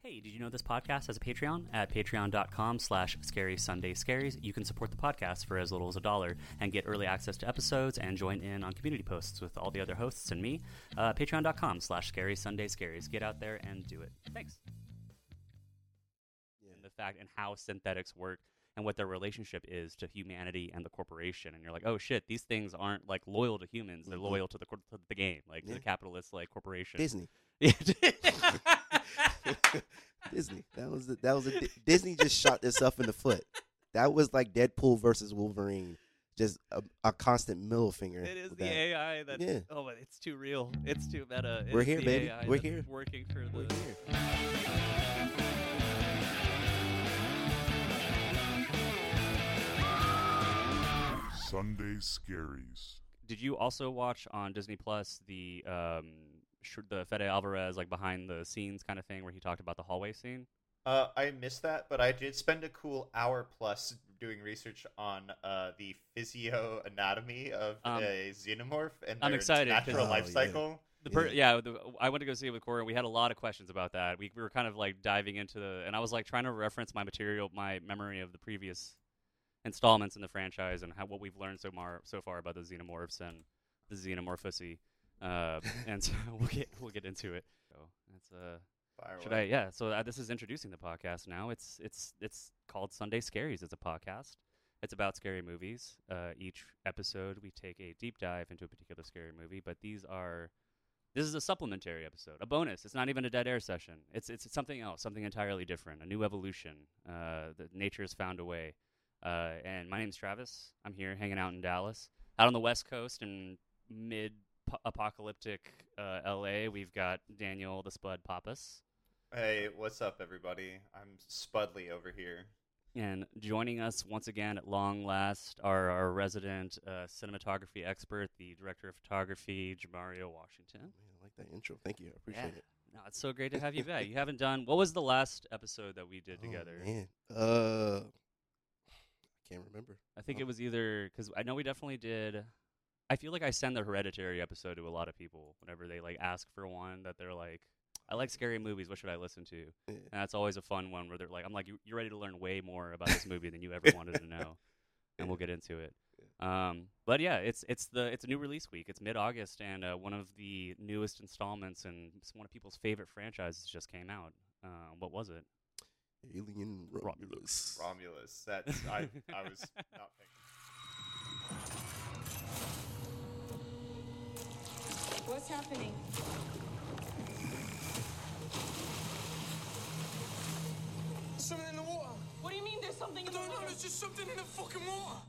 Hey, did you know this podcast has a Patreon? At patreon.com/ScarySundayScaries, you can support the podcast for as little as $1 and get early access to episodes and join in on community posts with all the other hosts and me. Patreon.com/ScarySundayScaries. Get out there and do it. Thanks. And the fact and how synthetics work and what their relationship is to humanity and the corporation. And you're like, oh shit, these things aren't like loyal to humans. They're loyal to the game, like to the capitalist like corporation. Disney. Disney. Disney just shot itself in the foot. That was like Deadpool versus Wolverine. Just a constant middle finger. It is the AI that. Yeah. Oh, but it's too real. It's too meta. We're here, baby. AI We're here. Working for the. We're here. Sunday Scaries. Did you also watch on Disney Plus the Fede Alvarez like behind the scenes kind of thing where he talked about the hallway scene? I missed that, but I did spend a cool hour plus doing research on the physioanatomy of a xenomorph and I'm their excited natural life cycle. I went to go see it with Corey, and we had a lot of questions about that. We were kind of like diving into and I was like trying to reference my memory of the previous installments in the franchise and what we've learned so far about the xenomorphs and the xenomorphosis. And so we'll get into it. So that's So this is introducing the podcast now. It's called Sunday Scaries. It's a podcast. It's about scary movies. Each episode we take a deep dive into a particular scary movie, but this is a supplementary episode, a bonus. It's not even a dead air session. It's something else, something entirely different, a new evolution. That nature has found a way. And my name's Travis. I'm here hanging out in Dallas, out on the West Coast in mid-apocalyptic LA. We've got Daniel the Spud Pappas. Hey, what's up, everybody? I'm Spudley over here. And joining us once again at long last, our resident cinematography expert, the director of photography, Jamario Washington. Man, I like that intro. Thank you. I appreciate it. No, it's so great to have you back. You haven't done... What was the last episode that we did together? Man. I can't remember. I think it was either... Because I know we definitely did... I feel like I send the Hereditary episode to a lot of people whenever they like ask for one that they're like, I like scary movies. What should I listen to? Yeah. And that's always a fun one where they're like, I'm like, you're ready to learn way more about this movie than you ever wanted to know, and we'll get into it. Yeah. But yeah, it's a new release week. It's mid-August, and one of the newest installments and one of people's favorite franchises just came out. What was it? Alien Romulus. Romulus. That's I was not thinking. What's happening? Something in the water. What do you mean there's something in the water? There's just something in the fucking water.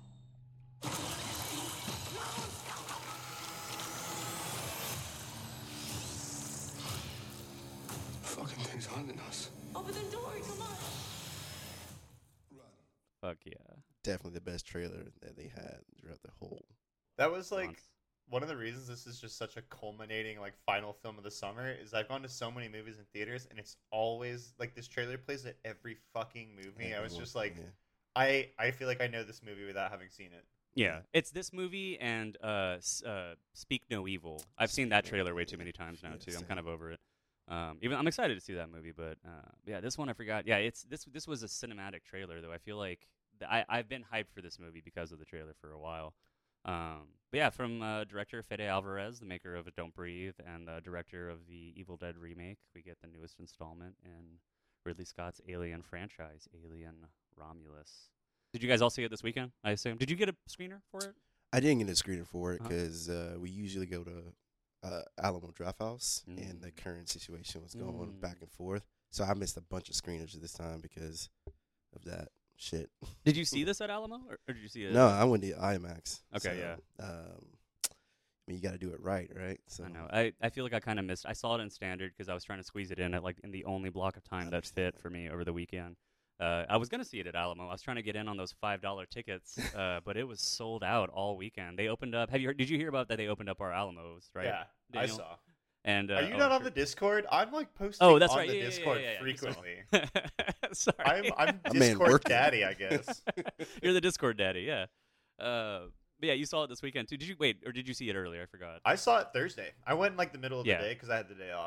Fucking thing's hunting us. Open the door, come on. Run. Fuck yeah. Definitely the best trailer that they had throughout the whole. That was like months. one of the reasons this is just such a culminating like final film of the summer is I've gone to so many movies in theaters and it's always like this trailer plays at every fucking movie. I was just like, I feel like I know this movie without having seen it. Yeah, it's this movie and Speak No Evil. I've seen that trailer way too many times now too. I'm kind of over it. Even I'm excited to see that movie, but yeah, this one I forgot. Yeah, this was a cinematic trailer though. I feel like I've been hyped for this movie because of the trailer for a while. But yeah, from director Fede Alvarez, the maker of Don't Breathe, and the director of the Evil Dead remake, we get the newest installment in Ridley Scott's Alien franchise, Alien Romulus. Did you guys all see it this weekend, I assume? Did you get a screener for it? I didn't get a screener for it because we usually go to Alamo Drafthouse, and the current situation was going back and forth. So I missed a bunch of screeners this time because of that shit. Did you see this at Alamo, or did you see it? No, I went to IMAX. Okay, so, yeah. I mean, you got to do it right? So I know. I feel like I kind of missed. I saw it in standard because I was trying to squeeze it in at in the only block of time that fit for me over the weekend. I was gonna see it at Alamo. I was trying to get in on those $5 tickets, but it was sold out all weekend. They opened up. Did you hear about that? They opened up our Alamos, right? Yeah, Daniel? I saw. And are you not on the Discord? I'm like posting on the right. Discord yeah, frequently. Sorry, I'm Discord daddy, I guess. You're the Discord daddy, yeah. But yeah, you saw it this weekend too. Did you see it earlier? I forgot. I saw it Thursday. I went in the middle of the day because I had the day off.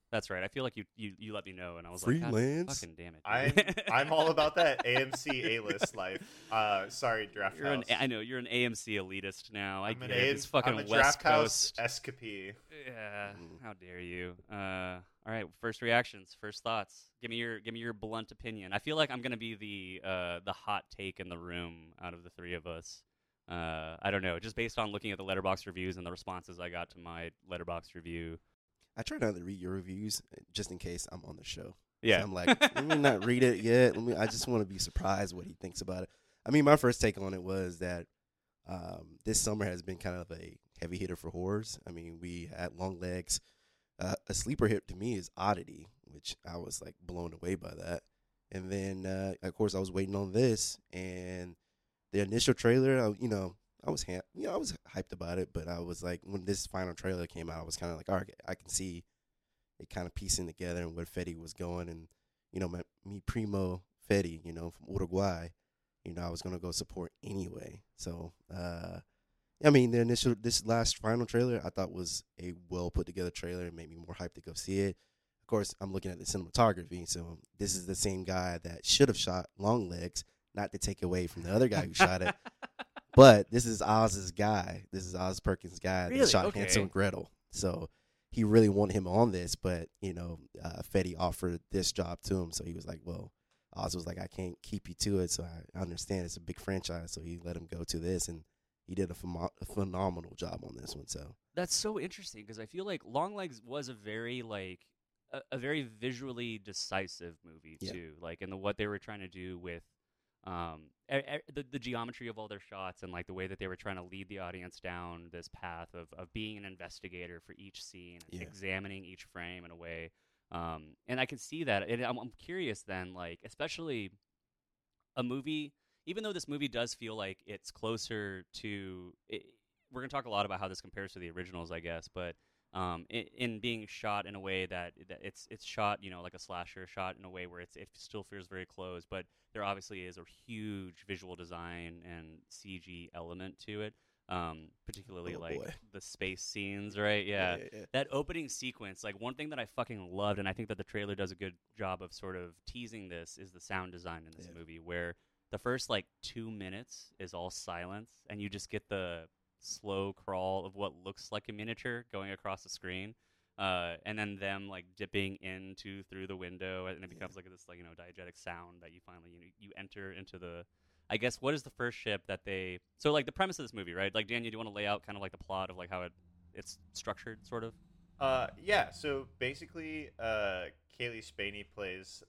That's right. I feel like you let me know, and I was like, Freelance. fucking damn it. I'm all about that AMC A-list life. Sorry, Draft You're House. I know you're an AMC elitist now. I I'm get an it. A- It's fucking I'm a West Draft House Coast. escapee. Yeah. How dare you? All right. First reactions. First thoughts. Give me your blunt opinion. I feel like I'm gonna be the hot take in the room out of the three of us. I don't know. Just based on looking at the Letterboxd reviews and the responses I got to my Letterboxd review. I try not to read your reviews just in case I'm on the show. Yeah. So I'm like, let me not read it yet. I just want to be surprised what he thinks about it. I mean, my first take on it was that this summer has been kind of a heavy hitter for horrors. I mean, we had Long Legs. A sleeper hit to me is Oddity, which I was like blown away by that. And then, of course, I was waiting on this, and the initial trailer, I was hyped about it, but I was like, when this final trailer came out, I was kind of like, all right, I can see it kind of piecing together and where Fetty was going, and mi primo Fetty, from Uruguay, I was gonna go support anyway. So, I mean, this last final trailer, I thought was a well put together trailer. It made me more hyped to go see it. Of course, I'm looking at the cinematography, so this is the same guy that should have shot Long Legs, not to take away from the other guy who shot it. But this is Oz's guy. This is Oz Perkins' guy Really? that shot Okay. Hansel and Gretel. So he really wanted him on this, but, Fetty offered this job to him. So he was like, well, Oz was like, I can't keep you to it. So I understand it's a big franchise. So he let him go to this, and he did a phenomenal job on this one. So That's so interesting because I feel like Long Legs was a very a very visually decisive movie Yeah. too. Like in what they were trying to do with the geometry of all their shots and like the way that they were trying to lead the audience down this path of being an investigator for each scene and Yeah. examining each frame in a way. And I can see that. And I'm curious then, like especially a movie. Even though this movie does feel like it's closer to, we're going to talk a lot about how this compares to the originals, I guess, but in being shot in a way that it's shot, like a slasher, shot in a way where it still feels very close, but there obviously is a huge visual design and CG element to it, particularly Oh, like boy. the space scenes, right? Yeah. That opening sequence, like one thing that I fucking loved, and I think that the trailer does a good job of sort of teasing this, is the sound design in this Yeah. movie, where the first 2 minutes is all silence, and you just get the slow crawl of what looks like a miniature going across the screen, and then them dipping into through the window, and it becomes this diegetic sound that you finally you enter into the. I guess what is the first ship that they? So the premise of this movie, right? Daniel, do you want to lay out kind of the plot of how it's structured, sort of? Yeah. So basically, Kaylee Spaney plays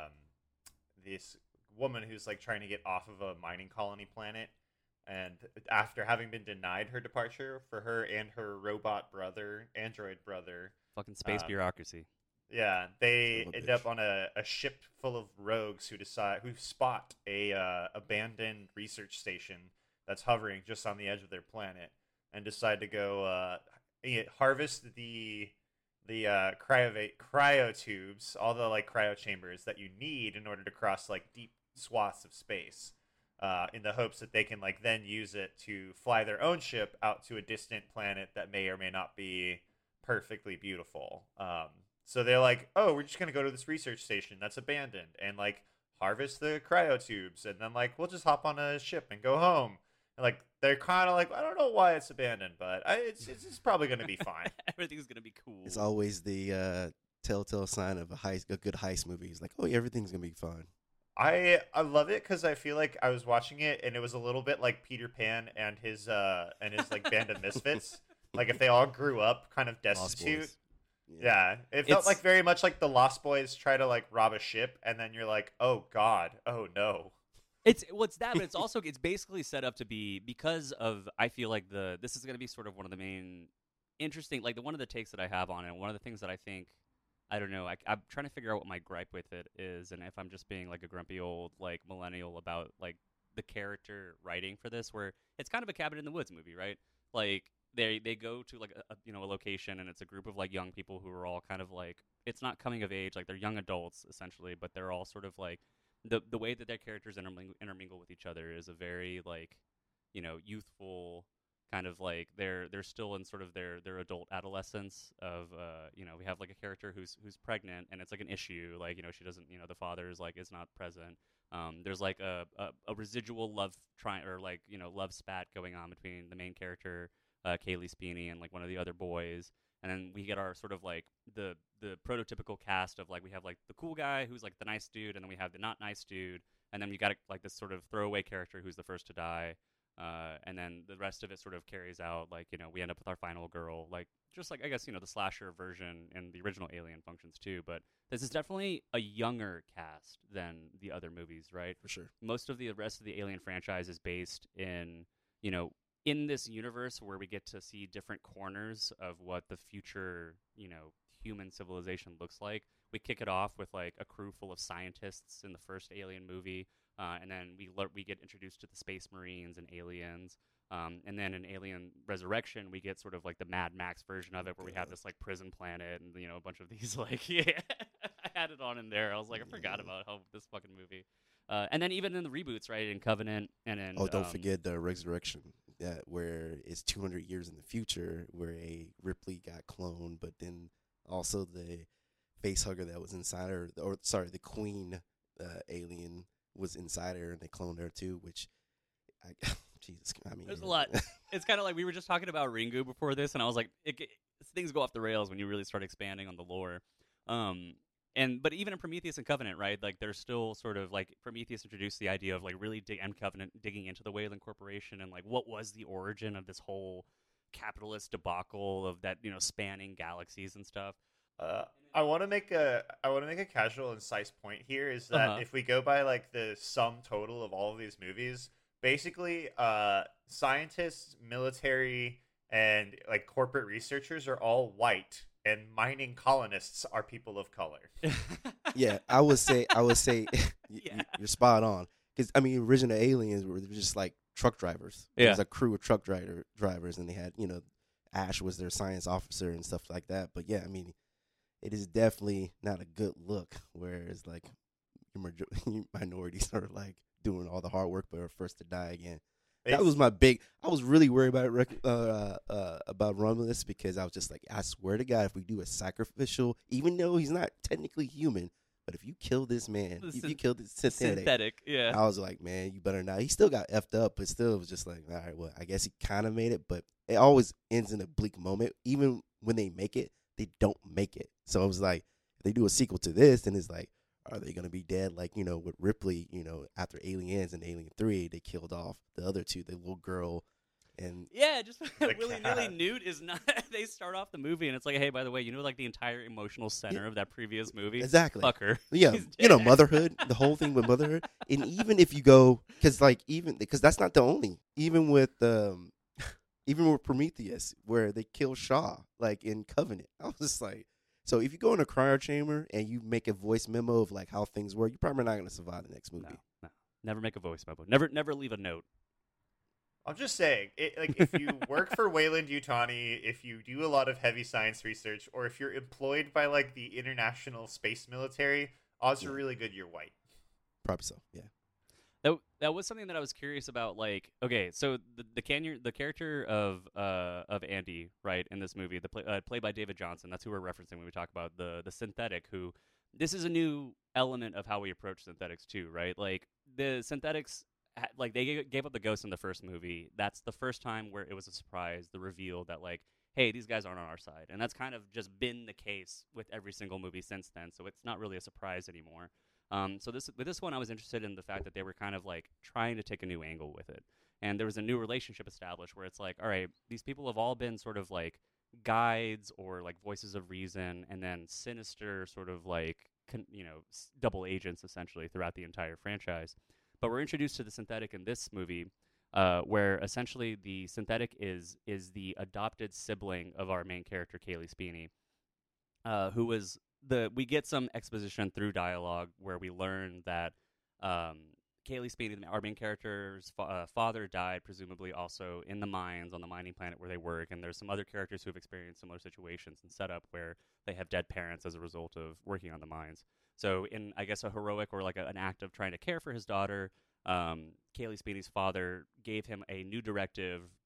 this woman who's trying to get off of a mining colony planet, and after having been denied her departure, for her and her android brother, Fucking space bureaucracy. yeah, they Son of a end bitch. up on a ship full of rogues who spot a abandoned research station that's hovering just on the edge of their planet, and decide to go harvest the cryotubes, all the cryo chambers that you need in order to cross deep swaths of space, in the hopes that they can then use it to fly their own ship out to a distant planet that may or may not be perfectly beautiful. So they're like, oh, we're just gonna go to this research station that's abandoned and harvest the cryotubes, and then we'll just hop on a ship and go home. And they're kind of I don't know why it's abandoned, but it's probably gonna be fine. Everything's gonna be cool. it's always the telltale sign of a good heist movie. It's like, oh, yeah, everything's gonna be fine. I love it because I feel like I was watching it and it was a little bit like Peter Pan and his band of misfits. If they all grew up kind of Lost destitute. Boys. Yeah, it felt It's- very much like the Lost Boys try to rob a ship, and then you're like, oh god, oh no. It's that, but it's basically set up to be because of. I feel like this is going to be sort of one of the main interesting, one of the takes that I have on it. One of the things that I think, I don't know, I'm trying to figure out what my gripe with it is, and if I'm just being a grumpy old millennial about the character writing for this, where it's kind of a cabin in the woods movie, right? They go to a location, and it's a group of young people who are all kind of it's not coming of age, they're young adults essentially, but they're all sort of the way that their characters intermingle with each other is a very youthful kind of like they're still in sort of their adult adolescence of we have like a character who's pregnant, and it's like an issue, like she doesn't, the father is not present. There's like a residual love love spat going on between the main character, Kaylee Speeney, and like one of the other boys. And then we get our sort of like the prototypical cast of like we have like the cool guy who's like the nice dude, and then we have the not nice dude, and then we got like this sort of throwaway character who's the first to die, and then the rest of it sort of carries out like we end up with our final girl, like just like I guess the slasher version and the original Alien functions too. But this is definitely a younger cast than the other movies, right? For sure. Most of the rest of the Alien franchise is based in in this universe where we get to see different corners of what the future, human civilization looks like. We kick it off with like a crew full of scientists in the first Alien movie, and then we get introduced to the Space Marines and aliens. And then in Alien Resurrection, we get sort of like the Mad Max version of it, where we have this like prison planet and a bunch of these like I had it on in there. I was like, I forgot about this fucking movie. And then even in the reboots, right, in Covenant and in don't forget the Resurrection, where it's 200 years in the future, where a Ripley got cloned, but then also the facehugger that was inside her, the Queen alien was inside her, and they cloned her too. Which, Jesus, I mean, there's a lot. It's kind of like we were just talking about Ringu before this, and I was like, things go off the rails when you really start expanding on the lore. But even in Prometheus and Covenant, right? Like there's still sort of like Prometheus introduced the idea of like really Covenant digging into the Weyland Corporation and like what was the origin of this whole capitalist debacle of that, spanning galaxies and stuff. I want to make a casual and concise point here is that if we go by like the sum total of all of these movies, basically scientists, military, and like corporate researchers are all white, and mining colonists are people of color. Yeah, I would say Yeah. you're spot on. Because I mean, original aliens were just like truck drivers. There was a crew of truck drivers, and they had Ash was their science officer and stuff like that. But yeah, I mean, it is definitely not a good look. Whereas like your minorities are like doing all the hard work, but are first to die again. That was my big. I was really worried about Romulus, because I was just like, I swear to God, if we do a sacrificial, even though he's not technically human, but if you kill this man, if you kill this synthetic, yeah. I was like, man, you better not. He still got effed up, but still, it was just like, all right, well, I guess he kind of made it, but it always ends in a bleak moment. Even when they make it, they don't make it. So I was like, if they do a sequel to this, then it's like, are they going to be dead? Like, with Ripley, after Aliens and Alien 3, they killed off the other two, the little girl. And yeah, just willy-nilly Newt is not. They start off the movie and it's like, hey, by the way, like the entire emotional center of that previous movie? Exactly. Fuck her. Yeah, motherhood, the whole thing with motherhood. And even if you go, because that's not the only, even with Prometheus, where they kill Shaw, like in Covenant. I was just like, so if you go in a cryo chamber and you make a voice memo of like how things work, you're probably not going to survive the next movie. No. Never make a voice memo. Never leave a note. I'm just saying, if you work for Weyland-Yutani, if you do a lot of heavy science research, or if you're employed by like the international space military, odds are really good you're white. Probably so. Yeah. That was something that I was curious about. Like, okay, so the character of Andy, right, in this movie, played by David Johnson. That's who we're referencing when we talk about the synthetic. Who, this is a new element of how we approach synthetics too, right? Like the synthetics, like they gave up the ghost in the first movie. That's the first time where it was a surprise, the reveal that like, hey, these guys aren't on our side, and that's kind of just been the case with every single movie since then. So it's not really a surprise anymore. So with this one, I was interested in the fact that they were kind of like trying to take a new angle with it. And there was a new relationship established where it's like, all right, these people have all been sort of like guides or like voices of reason, and then sinister sort of like, double agents essentially throughout the entire franchise. But we're introduced to the synthetic in this movie, where essentially the synthetic is the adopted sibling of our main character, Kaylee Speeney, who was we get some exposition through dialogue where we learn that Kaylee Speeney, our main character's father, died presumably also in the mines on the mining planet where they work, and there's some other characters who have experienced similar situations and setup where they have dead parents as a result of working on the mines. So in, I guess, a heroic or like an act of trying to care for his daughter, Kaylee Speeney's father gave him a new directive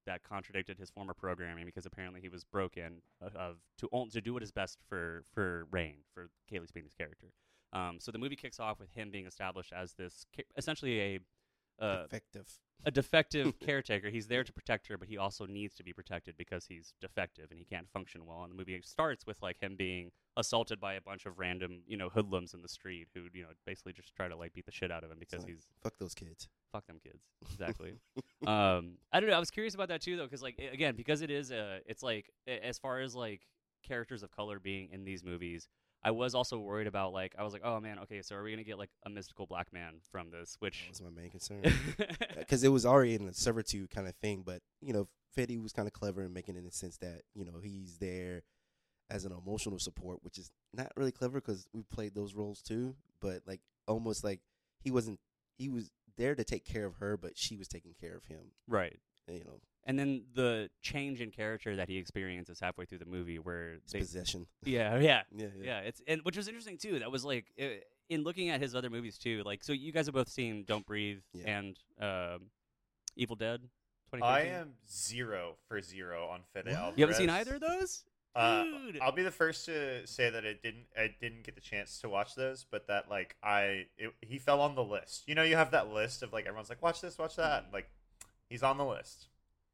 that contradicted his former programming because apparently he was broken to do what is best for Rain, for Kaylee Spieg's character. So the movie kicks off with him being established as this essentially Effective. a defective caretaker. He's there to protect her, but he also needs to be protected because he's defective and he can't function well. And the movie starts with like him being assaulted by a bunch of random, hoodlums in the street who, basically just try to like beat the shit out of him because he's fuck those kids. Fuck them kids. Exactly. I don't know. I was curious about that too, though, because like again, because it's like as far as like characters of color being in these movies. I was also worried about I was like, oh man, okay, so are we gonna get like a mystical black man from this? Which that was my main concern because it was already in a servitude kind of thing. But Fetty was kind of clever in making it in the sense that he's there as an emotional support, which is not really clever because we played those roles too. But like almost like he was there to take care of her, but she was taking care of him. Right. And then the change in character that he experiences halfway through the movie, where possession. Yeah. It's which was interesting too. That was like in looking at his other movies too. Like, so you guys have both seen Don't Breathe and Evil Dead. I am 0 for 0 on Fede Alvarez. You haven't seen either of those? Dude. I'll be the first to say that I didn't get the chance to watch those, but that he fell on the list. You have that list of like everyone's like watch this, watch that. Like he's on the list.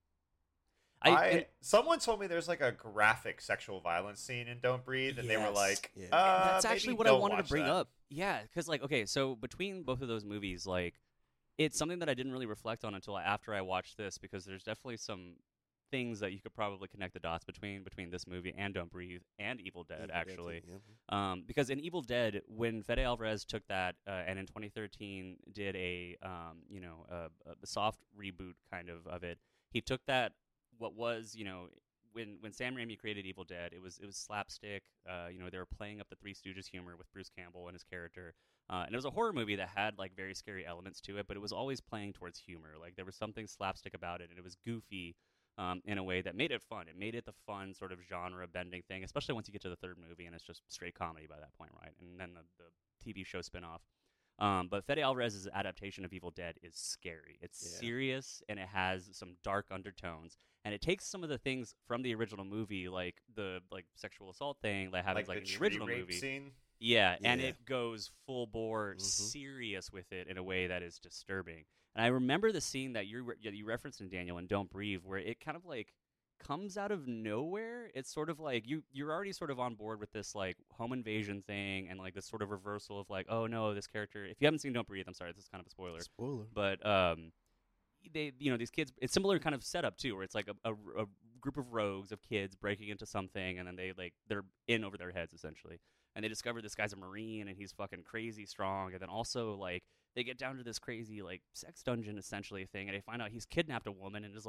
Someone told me there's like a graphic sexual violence scene in Don't Breathe, and they were like, that's actually what I wanted to bring that. up. Yeah, because okay, so between both of those movies, it's something that I didn't really reflect on until after I watched this, because there's definitely some things that you could probably connect the dots between this movie and Don't Breathe and Evil Dead, actually. Because in Evil Dead, when Fede Alvarez took that and in 2013 did a soft reboot kind of it, he took that. What was, when Sam Raimi created Evil Dead, it was slapstick. They were playing up the Three Stooges humor with Bruce Campbell and his character. And it was a horror movie that had like very scary elements to it, but it was always playing towards humor. Like there was something slapstick about it, and it was goofy in a way that made it fun. It made it the fun sort of genre bending thing, especially once you get to the third movie and it's just straight comedy by that point, right? And then the TV show spinoff. But Fede Alvarez's adaptation of Evil Dead is scary. It's serious, and it has some dark undertones. And it takes some of the things from the original movie, like the sexual assault thing that happens in the original movie. Scene? Yeah, and it goes full bore serious with it in a way that is disturbing. And I remember the scene that you referenced in Daniel and Don't Breathe, where it kind of comes out of nowhere. It's sort of like you're already sort of on board with this home invasion thing and this sort of reversal of oh no, this character. If you haven't seen Don't Breathe, I'm sorry, this is kind of a spoiler. But they these kids, it's similar kind of setup too, where it's like a group of rogues of kids breaking into something, and then they're in over their heads essentially, and they discover this guy's a Marine and he's fucking crazy strong, and then also they get down to this crazy sex dungeon essentially thing, and they find out he's kidnapped a woman and is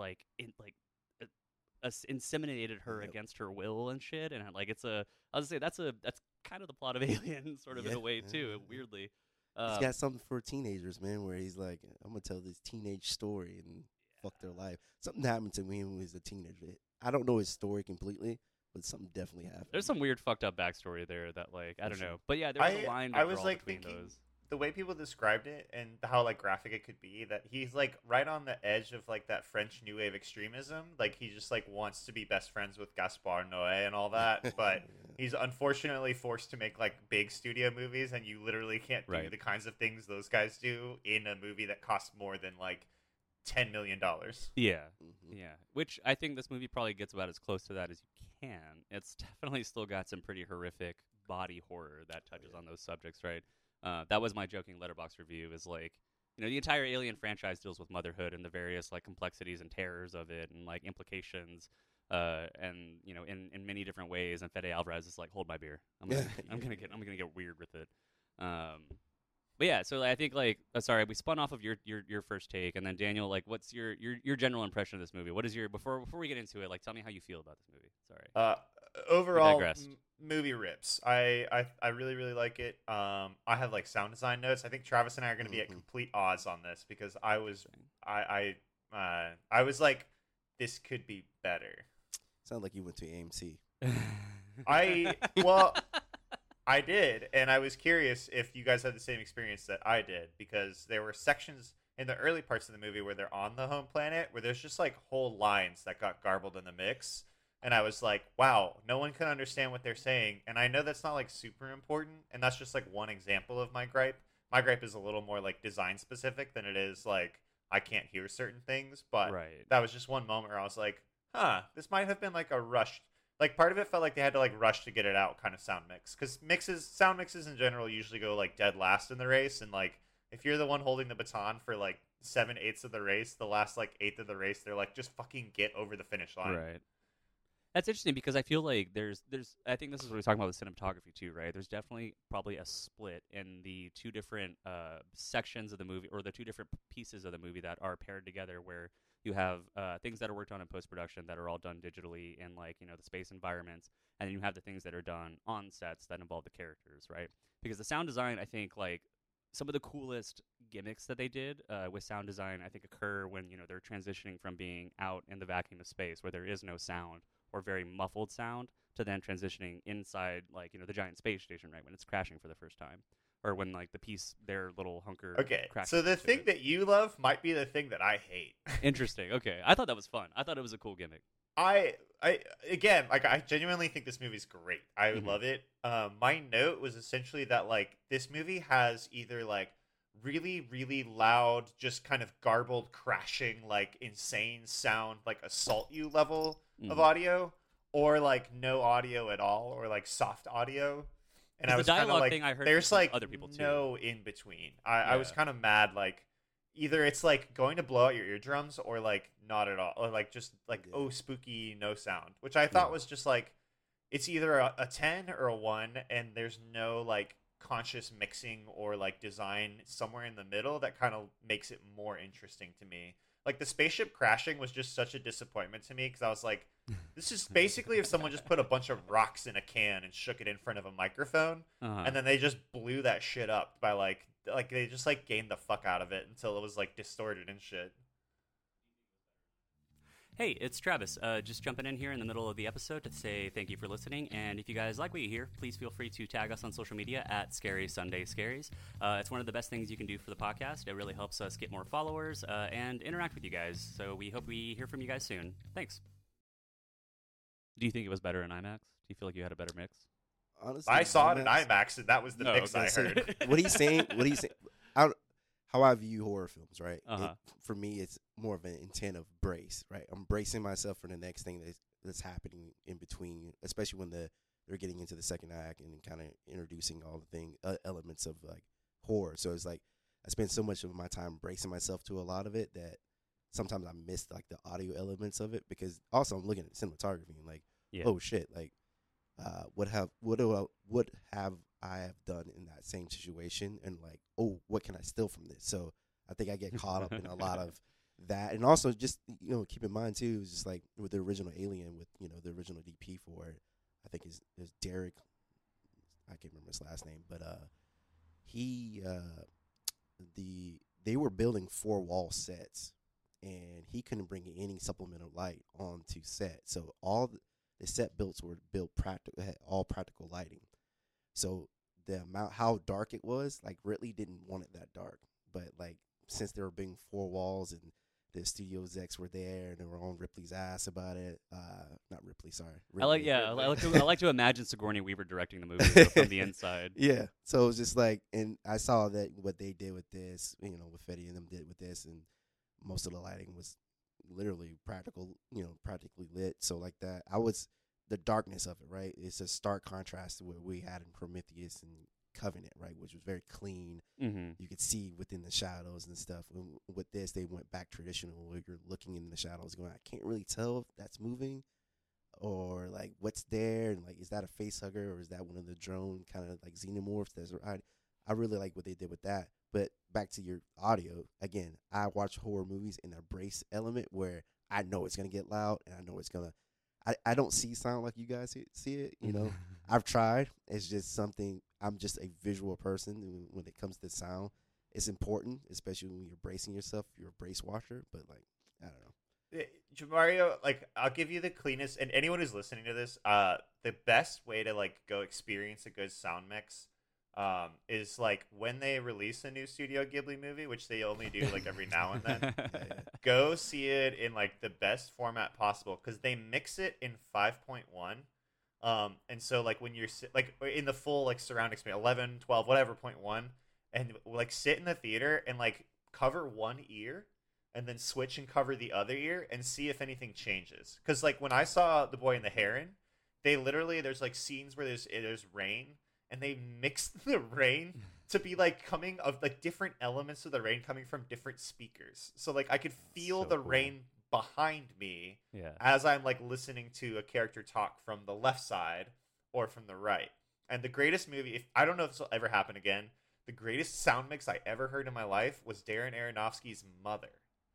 inseminated her against her will and shit, and I was say that's kind of the plot of Alien sort of in a way too, weirdly. He's got something for teenagers, man, where he's like, I'm going to tell this teenage story and fuck their life. Something happened to me when he was a teenager. I don't know his story completely, but something definitely happened. There's some weird fucked up backstory there that I don't know. But yeah, there's a line to draw between those. The way people described it and how graphic it could be, that he's right on the edge of that French New Wave extremism. He just wants to be best friends with Gaspar Noé and all that, but he's unfortunately forced to make big studio movies, and you literally can't do the kinds of things those guys do in a movie that costs more than $10 million. Yeah, yeah. Which I think this movie probably gets about as close to that as you can. It's definitely still got some pretty horrific body horror that touches on those subjects, right? That was my joking Letterboxd review, is the entire Alien franchise deals with motherhood and the various complexities and terrors of it, and implications, and in many different ways. And Fede Alvarez is hold my beer. I'm gonna get weird with it. But yeah, so I think sorry, we spun off of your first take, and then Daniel, what's your general impression of this movie? What is your before we get into it, tell me how you feel about this movie. Sorry. Overall, movie rips. I really really like it. I have sound design notes. I think Travis and I are going to be at complete odds on this, because I was like, this could be better. Sounds like you went to AMC. I did, and I was curious if you guys had the same experience that I did, because there were sections in the early parts of the movie where they're on the home planet where there's just like whole lines that got garbled in the mix, and I was like, wow, no one can understand what they're saying. And I know that's not like super important, and that's just like one example of my gripe. My gripe is a little more like design specific than it is like I can't hear certain things, but Right. that was just one moment where I was like, huh, this might have been like a rushed, like part of it felt like they had to like rush to get it out kind of sound mix, because sound mixes in general usually go like dead last in the race, and like if you're the one holding the baton for like 7/8 of the race, the last like eighth of the race, they're like, just fucking get over the finish line. Right. That's interesting because I feel like there's I think this is what we're talking about with cinematography too, right? There's definitely probably a split in the two different sections of the movie, or the two different pieces of the movie that are paired together, where you have things that are worked on in post-production that are all done digitally in, like, you know, the space environments, and then you have the things that are done on sets that involve the characters, right? Because the sound design, I think, like, some of the coolest gimmicks that they did with sound design, I think, occur when, you know, they're transitioning from being out in the vacuum of space where there is no sound or very muffled sound to then transitioning inside, like, you know, the giant space station, right, when it's crashing for the first time, or when, like, the piece, their little hunker Okay, crashes so the into thing it. that you love might be the thing that I hate. Interesting. Okay, I thought that was fun. I thought it was a cool gimmick. I again, like, I genuinely think this movie's great. I Mhm. love it. My note was essentially that like this movie has either like really really loud, just kind of garbled, crashing, like insane sound, like assault you level of Mhm. audio, or like no audio at all, or like soft audio. And 'Cause I the was kind of dialogue like, thing I heard there's from like other people, too. no in between. I was Yeah. kind of mad, like either it's like going to blow out your eardrums, or like not at all, or like just like, Yeah. oh, spooky, no sound, which I thought was just like, it's either a 10 or a 1, and there's no like conscious mixing or like design somewhere in the middle that kind of makes it more interesting to me. Like the spaceship crashing was just such a disappointment to me, because I was like, this is basically if someone just put a bunch of rocks in a can and shook it in front of a microphone, Uh-huh. and then they just blew that shit up by like they just like gained the fuck out of it until it was like distorted and shit. Hey, it's Travis. Just jumping in here in the middle of the episode to say thank you for listening. And if you guys like what you hear, please feel free to tag us on social media at Scary Sunday Scaries. It's one of the best things you can do for the podcast. It really helps us get more followers and interact with you guys. So we hope we hear from you guys soon. Thanks. Do you think it was better in IMAX? Do you feel like you had a better mix? Honestly, I saw it in IMAX, and that was the Oh, mix okay. I heard. What he's saying, how I view horror films, right? Uh-huh. For me, it's more of an intent of brace, right? I'm bracing myself for the next thing that's happening in between, especially when they're getting into the second act and kind of introducing all the elements of like horror. So it's like I spend so much of my time bracing myself to a lot of it that sometimes I miss like the audio elements of it, because also I'm looking at cinematography and like, Yeah. oh shit, like what have I have done in that same situation, and like, oh, what can I steal from this? So I think I get caught up in a lot of that, and also just, you know, keep in mind too, is just like with the original Alien, with, you know, the original DP for it, I think is Derek, I can't remember his last name, but they were building 4-wall sets, and he couldn't bring any supplemental light onto set, so all the set builds were built practical, had all practical lighting. So the amount, how dark it was, like Ridley didn't want it that dark, but like since there were being 4 walls and the studio execs were there and they were on Ripley's ass about it, not Ripley, sorry. I like, Ridley. yeah, I like to imagine Sigourney Weaver directing the movie though, from the inside. Yeah, so it was just like, and I saw that what they did with this, you know, what Fetty and them did with this, and most of the lighting was literally practical, you know, practically lit. So like that, the darkness of it, right? It's a stark contrast to what we had in Prometheus and Covenant, right, which was very clean. Mm-hmm. You could see within the shadows and stuff. With this, they went back traditional, where you're looking in the shadows going, I can't really tell if that's moving or like what's there, and like, is that a face hugger or is that one of the drone kind of like xenomorphs? I really like what they did with that. But back to your audio, again, I watch horror movies in a brace element where I know it's going to get loud, and I know it's going to, I don't see sound like you guys see it, you know. I've tried. It's just something, I'm just a visual person, and when it comes to sound, it's important, especially when you're bracing yourself. You're a brace washer, but like, I don't know. Mario, like, I'll give you the cleanest, and anyone who's listening to this, the best way to like go experience a good sound mix, is like when they release a new Studio Ghibli movie, which they only do like every now and then. Go see it in like the best format possible because they mix it in 5.1. And so like when you're like in the full like surround experience, 11, 12, whatever, 0.1, and like sit in the theater and like cover one ear and then switch and cover the other ear and see if anything changes. Because like when I saw The Boy and the Heron, they literally, there's like scenes where there's rain and they mixed the rain to be like coming of like different elements of the rain coming from different speakers. So like I could feel So the cool. rain behind me Yeah. as I'm like listening to a character talk from the left side or from the right. And the greatest movie, if I don't know if this will ever happen again, the greatest sound mix I ever heard in my life was Darren Aronofsky's Mother.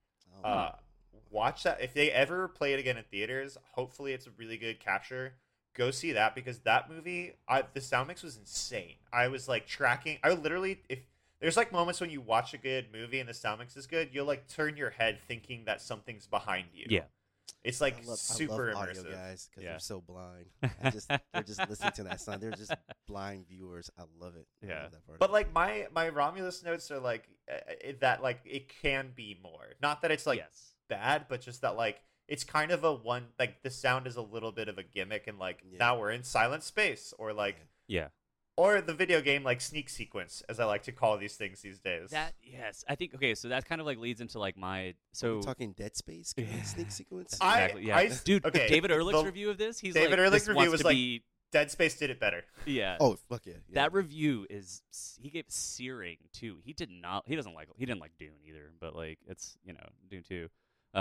Oh, Watch that. If they ever play it again in theaters, hopefully it's a really good capture. Go see that because that movie, the sound mix was insane. I was like tracking. I literally, if there's like moments when you watch a good movie and the sound mix is good, you'll like turn your head thinking that something's behind you. Yeah. It's like I super love audio immersive. guys because Yeah. they're so blind. They're just listening to that sound. They're just blind viewers. I love it. I Yeah. love that part But of it. like my Romulus notes are like that like it can be more. Not that it's like yes. bad, but just that like it's kind of a one like the sound is a little bit of a gimmick and like Yeah. now we're in silent space or like Yeah. or the video game like sneak sequence as I like to call these things these days. That yes, I think okay. So that kind of like leads into like my Are so we talking Dead Space sneak sequence. I- exactly yeah. I- Dude, okay, David Ehrlich's the- review of this, he's David like Ehrlich's this review wants was to like- be Dead Space did it better. yeah. Oh fuck yeah! That review is he gave searing too. He didn't like Dune either, but like it's Dune 2.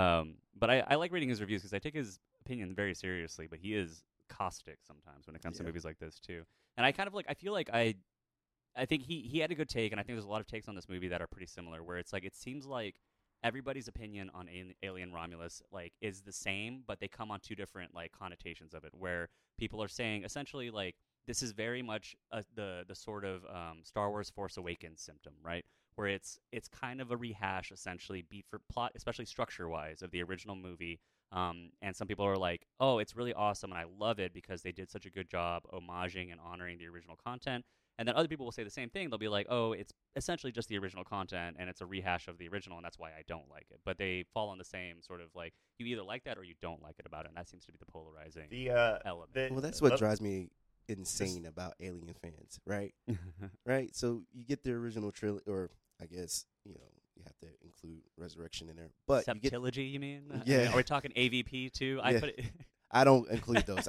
But I like reading his reviews because I take his opinion very seriously. But he is caustic sometimes when it comes to Yeah. movies like this too. And I kind of like I feel like I think he had a good take, and I think there's a lot of takes on this movie that are pretty similar. Where it's like it seems like everybody's opinion on Alien Romulus like is the same, but they come on two different like connotations of it. Where people are saying essentially like this is very much the sort of Star Wars Force Awakens symptom, right? Where it's kind of a rehash, essentially, beat for plot, especially structure-wise, of the original movie. And some people are like, oh, it's really awesome, and I love it because they did such a good job homaging and honoring the original content. And then other people will say the same thing. They'll be like, oh, it's essentially just the original content, and it's a rehash of the original, and that's why I don't like it. But they fall on the same sort of like, you either like that or you don't like it about it, and that seems to be the polarizing element. Well, that's what drives me insane about Alien fans, right? Right. So you get the original trilogy, or I guess you have to include Resurrection in there, but you get Septilogy, you mean? Yeah. I mean, are we talking AVP too? I Yeah. put it. I don't include those.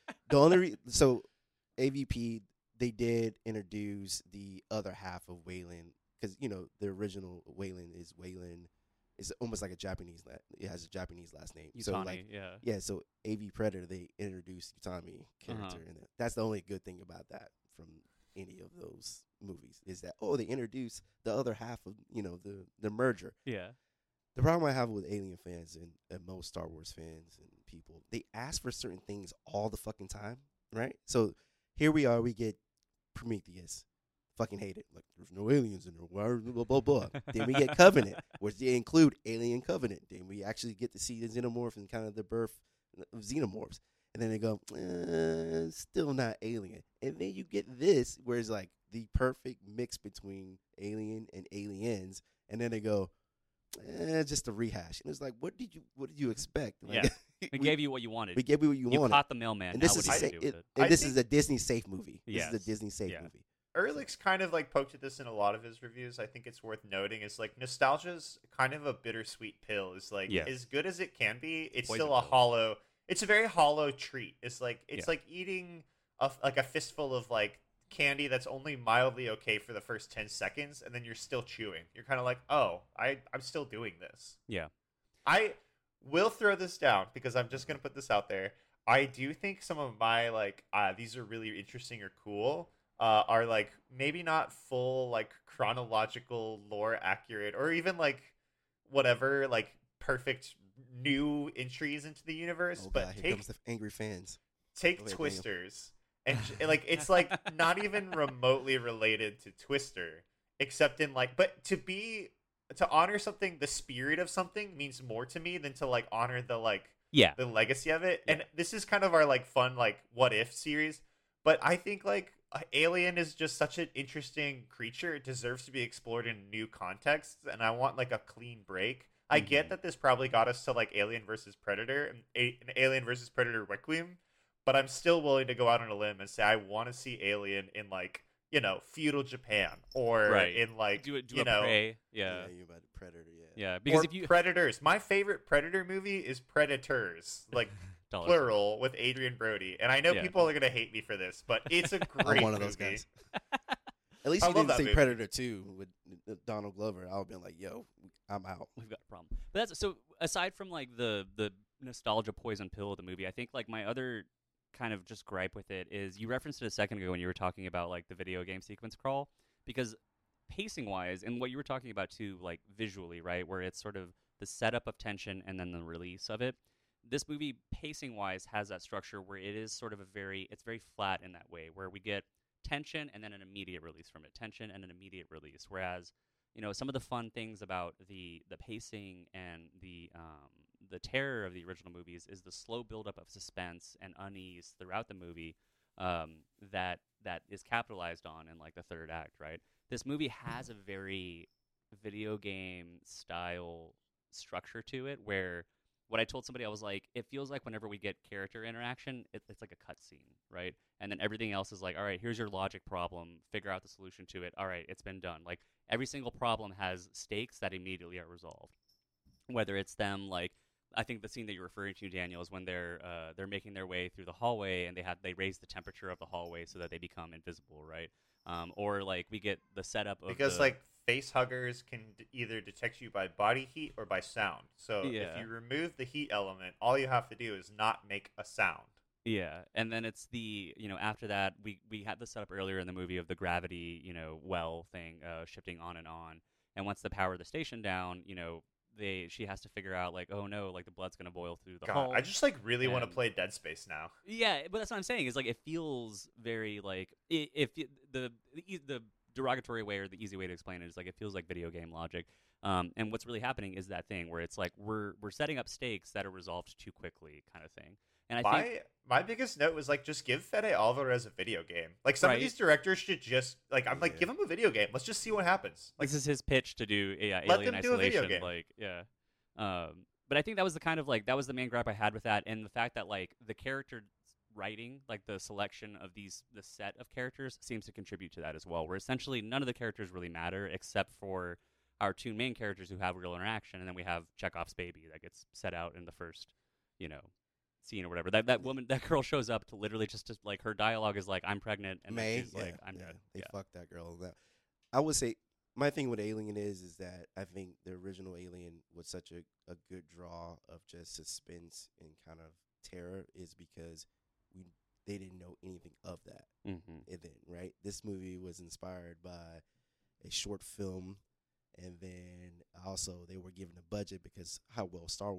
So AVP, they did introduce the other half of Wayland because the original Wayland is almost like a Japanese. It has a Japanese last name. So Yutani, like yeah. So AV Predator, they introduced Utami character in it. That's the only good thing about that from any of those movies is that they introduced the other half of the merger. Yeah. The problem I have with Alien fans and most Star Wars fans and people, they ask for certain things all the fucking time, right? So here we are, we get Prometheus. Fucking hate it. Like, there's no aliens in there. Blah, blah, blah. Then we get Covenant, which they include Alien Covenant. Then we actually get to see the Xenomorph and kind of the birth of Xenomorphs. And then they go, still not Alien. And then you get this, where it's like the perfect mix between Alien and Aliens. And then they go, just a rehash. And it's like, what did you expect? Like, Yeah. We gave you what you wanted. We gave you what you You wanted. caught the mailman. And Now this is what do you do with it? and I this think- is a Disney safe movie. Yes. This is a Disney safe Yeah. movie. Ehrlich's kind of like poked at this in a lot of his reviews. I think it's worth noting is like nostalgia's kind of a bittersweet pill. Is like Yes. as good as it can be, it's Poison still a pill. hollow. It's a very hollow treat. It's like Yeah. eating a fistful of like candy that's only mildly okay for the first 10 seconds, and then you're still chewing. You're kind of like, oh, I'm still doing this. Yeah. I will throw this down because I'm just gonna put this out there. I do think some of my like these are really interesting or cool are like maybe not full like chronological lore accurate or even like whatever like perfect new entries into the universe. Oh but God, here take comes the angry fans. take Go ahead, Daniel. Twisters and like it's like not even remotely related to Twister except in like but to be to honor something, the spirit of something means more to me than to like honor the like Yeah. the legacy of it. And this is kind of our like fun like what if series, but I think like Alien is just such an interesting creature. It deserves to be explored in new contexts, and I want like a clean break. I get that this probably got us to like Alien versus Predator and an Alien versus Predator Requiem, but I'm still willing to go out on a limb and say I want to see Alien in like, you know, feudal Japan or Right. in like Do you a know prey. Yeah. you about the Predator, yeah. Yeah. Because or if you Predators. My favorite Predator movie is Predators, like Dollar plural with Adrian Brody. And I know Yeah. people are gonna hate me for this, but it's a great I'm one of those movie. guys. At least I you love didn't that say movie. Predator 2 with Donald Glover. I would have been like, yo, I'm out. We've got a problem. But that's so aside from like the nostalgia poison pill of the movie, I think like my other kind of just gripe with it is you referenced it a second ago when you were talking about like the video game sequence crawl, because pacing wise and what you were talking about too, like visually, right, where it's sort of the setup of tension and then the release of it. This movie pacing wise has that structure where it is sort of it's very flat in that way, where we get tension and then an immediate release from it, tension and an immediate release. Whereas, you know, some of the fun things about the pacing and the terror of the original movies is the slow buildup of suspense and unease throughout the movie, that is capitalized on in like the third act, right? This movie has a very video game style structure to it, where what I told somebody, I was like, it feels like whenever we get character interaction, it's like a cutscene, right? And then everything else is like, all right, here's your logic problem, figure out the solution to it. All right, it's been done. Like every single problem has stakes that immediately are resolved. Whether it's them, like I think the scene that you're referring to, Daniel, is when they're making their way through the hallway and they raise the temperature of the hallway so that they become invisible, right? Or like we get the setup of Because like face huggers can either detect you by body heat or by sound. So Yeah. if you remove the heat element, all you have to do is not make a sound. Yeah, and then it's the, you know, after that we had the setup earlier in the movie of the gravity, you know, well thing shifting on, and once they power the station down, you know, she has to figure out like, oh no, like the blood's gonna boil through the God, hull. I just like really want to and- play Dead Space now. Yeah, but that's what I'm saying is like it feels very like the derogatory way or the easy way to explain it is like it feels like video game logic. And what's really happening is that thing where it's like we're setting up stakes that are resolved too quickly, kind of thing. And I think My biggest note was like just give Fede Alvarez a video game. Like some Right. of these directors should just like I'm like Yeah. give him a video game. Let's just see what happens. Like this is his pitch to do Let Alien them do a video Isolation, game. like yeah. But I think that was the kind of like that was the main gripe I had with that, and the fact that like the character writing, like the selection of the set of characters seems to contribute to that as well. Where essentially none of the characters really matter except for our two main characters who have real interaction, and then we have Chekhov's baby that gets set out in the first, you know, scene or whatever. That woman, that girl shows up to literally just like her dialogue is like, "I'm pregnant," and May, then she's like, "I'm yeah, dead." they Yeah. fucked that girl. I would say my thing with Alien is that I think the original Alien was such a good draw of just suspense and kind of terror is because they didn't know anything of that Mm-hmm. event, right? This movie was inspired by a short film, and then also they were given a budget because how well Star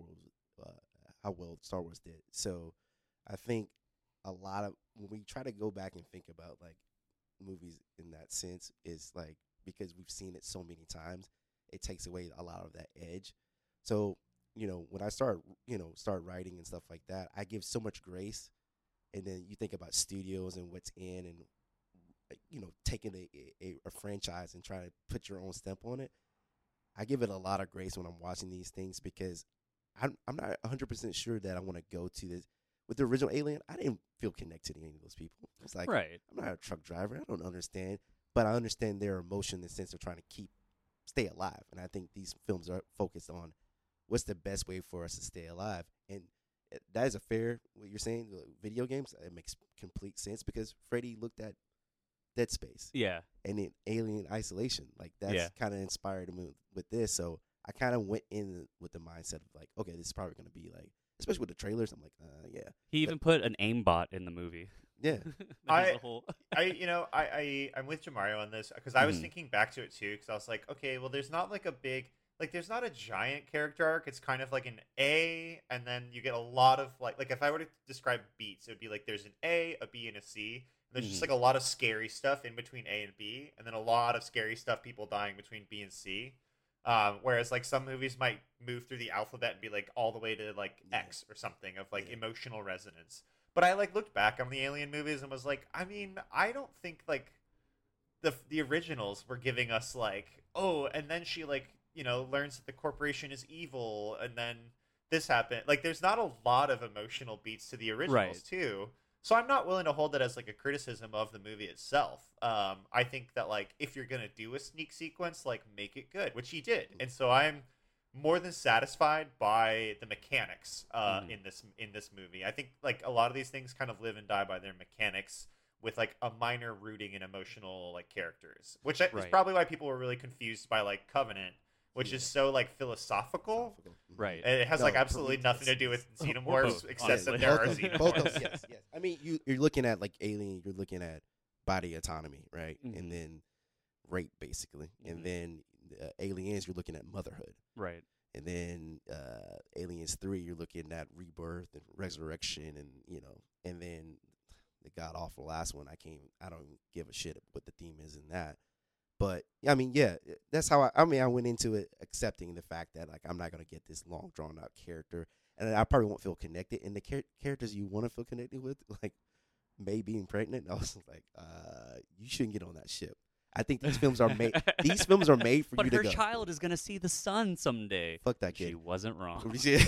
Wars did. So I think a lot of when we try to go back and think about like movies in that sense is like because we've seen it so many times, it takes away a lot of that edge. So, you know, when I start writing and stuff like that, I give so much grace. And then you think about studios and what's in and, you know, taking a franchise and trying to put your own stamp on it. I give it a lot of grace when I'm watching these things because I'm not 100% sure that I want to go to this. With the original Alien, I didn't feel connected to any of those people. It's like, Right. I'm not a truck driver. I don't understand. But I understand their emotion in the sense of trying to stay alive. And I think these films are focused on what's the best way for us to stay alive. And that is a fair, what you're saying, video games, it makes complete sense because Freddy looked at Dead Space. Yeah. And then Alien Isolation. Like, that's Yeah. kind of inspired me with this. So I kind of went in with the mindset of like, okay, this is probably going to be like, especially with the trailers, I'm like, yeah. He even put an aimbot in the movie. Yeah. That was the whole I'm with Jamario on this because I was Mhm. thinking back to it too because I was like, okay, well, there's not like a big, like, there's not a giant character arc. It's kind of like an A, and then you get a lot of like if I were to describe beats, it would be like there's an A, a B, and a C. And there's just Mhm. like a lot of scary stuff in between A and B, and then a lot of scary stuff, people dying between B and C. Whereas like some movies might move through the alphabet and be like all the way to like X or something of like emotional resonance. But I like looked back on the Alien movies and was like, I mean, I don't think like the originals were giving us like, oh, and then she like, you know, learns that the corporation is evil, and then this happened. Like, there's not a lot of emotional beats to the originals too. So I'm not willing to hold that as like a criticism of the movie itself. I think that like if you're gonna do a sneak sequence, like make it good, which he did, and so I'm more than satisfied by the mechanics in this movie. I think like a lot of these things kind of live and die by their mechanics, with like a minor rooting in emotional like characters, which is probably why people were really confused by like Covenant, which is so like philosophical. Right. And it has like absolutely nothing to do with xenomorphs, except that there are xenomorphs. Yes. I mean, you're looking at like Alien. You're looking at body autonomy, right? And then rape, basically. And then Aliens, you're looking at motherhood. Right. And then Aliens 3, you're looking at rebirth and resurrection, and you know, and then the god awful last one. I don't give a shit what the theme is in that. But I mean, yeah, that's how I went into it accepting the fact that like I'm not gonna get this long drawn out character, and I probably won't feel connected. And the characters you want to feel connected with, like May being pregnant, I was like, you shouldn't get on that ship. I think these films are made. These films are made for you to go. But her child is gonna see the sun someday. Fuck that kid. She wasn't wrong.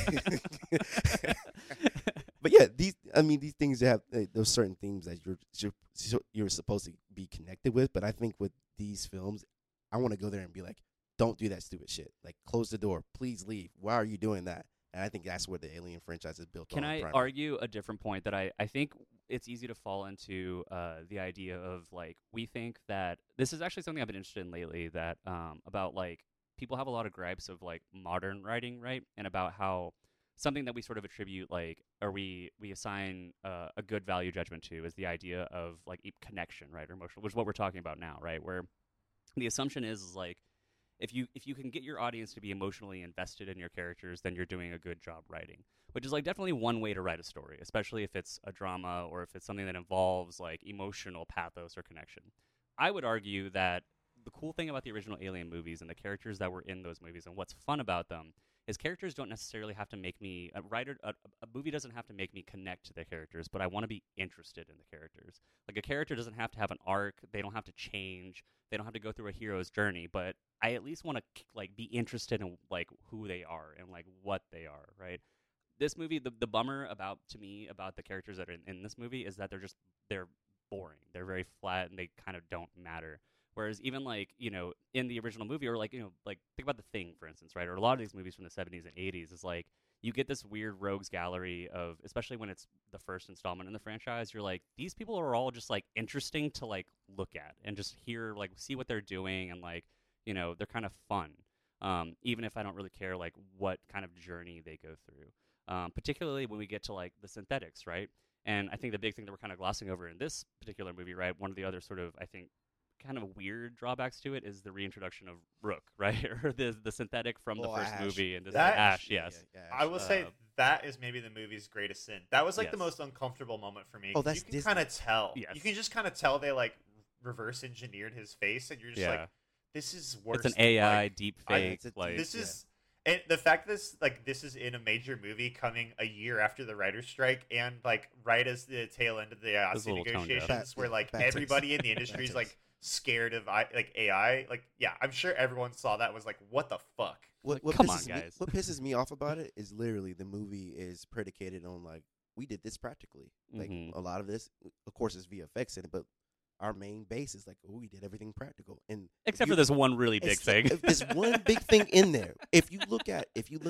But yeah, these things have those certain themes that you're supposed to be connected with. But I think with these films, I want to go there and be like, don't do that stupid shit. Like, close the door. Please leave. Why are you doing that? And I think that's where the Alien franchise is built on. Can I argue a different point that I think it's easy to fall into the idea of, like, we think that this is actually something I've been interested in lately, that about, like, people have a lot of gripes of, like, modern writing, right? And about how something that we sort of attribute, like, or we assign a good value judgment to is the idea of, like, connection, right, or emotional, which is what we're talking about now, right? Where the assumption is like, if you can get your audience to be emotionally invested in your characters, then you're doing a good job writing, which is like definitely one way to write a story, especially if it's a drama or if it's something that involves like emotional pathos or connection. I would argue that the cool thing about the original Alien movies and the characters that were in those movies and what's fun about them is characters don't necessarily have to make me a movie doesn't have to make me connect to the characters, but I want to be interested in the characters. Like, a character doesn't have to have an arc, they don't have to change, they don't have to go through a hero's journey, but I at least want to like be interested in like who they are and like what they are, right? This movie, the bummer about the characters that are in this movie is that they're boring. They're very flat and they kind of don't matter. Whereas even, like, you know, in the original movie, or like, you know, like think about The Thing, for instance, right? Or a lot of these movies from the 70s and 80s is like, you get this weird rogues gallery of, especially when it's the first installment in the franchise, you're like, these people are all just like interesting to like look at and just hear, like, see what they're doing, and like, you know, they're kind of fun. Even if I don't really care like what kind of journey they go through. Particularly when we get to like the synthetics, right? And I think the big thing that we're kind of glossing over in this particular movie, right? One of the other sort of, I think, kind of weird drawbacks to it is the reintroduction of Rook, right? Or the synthetic from the first movie, and Ash, yes. Yeah, I will say that is maybe the movie's greatest sin. That was like the most uncomfortable moment for me. Oh, that's you can kind of tell. Yes. You can just kind of tell they like reverse engineered his face, and you're just like, this is worse. It's an AI deep fake. This is. And the fact that this is in a major movie coming a year after the writer's strike, and like right as the tail end of the IATSE negotiations, where like everybody in the industry is like scared of like AI. Like, yeah, I'm sure everyone saw that and was like, what the fuck? Come on, guys. What pisses me off about it is literally the movie is predicated on like, we did this practically. Like, a lot of this, of course, is VFX in it, but our main base is like, oh, we did everything practical, and except for this one really big thing. There's one big thing in there. If you look at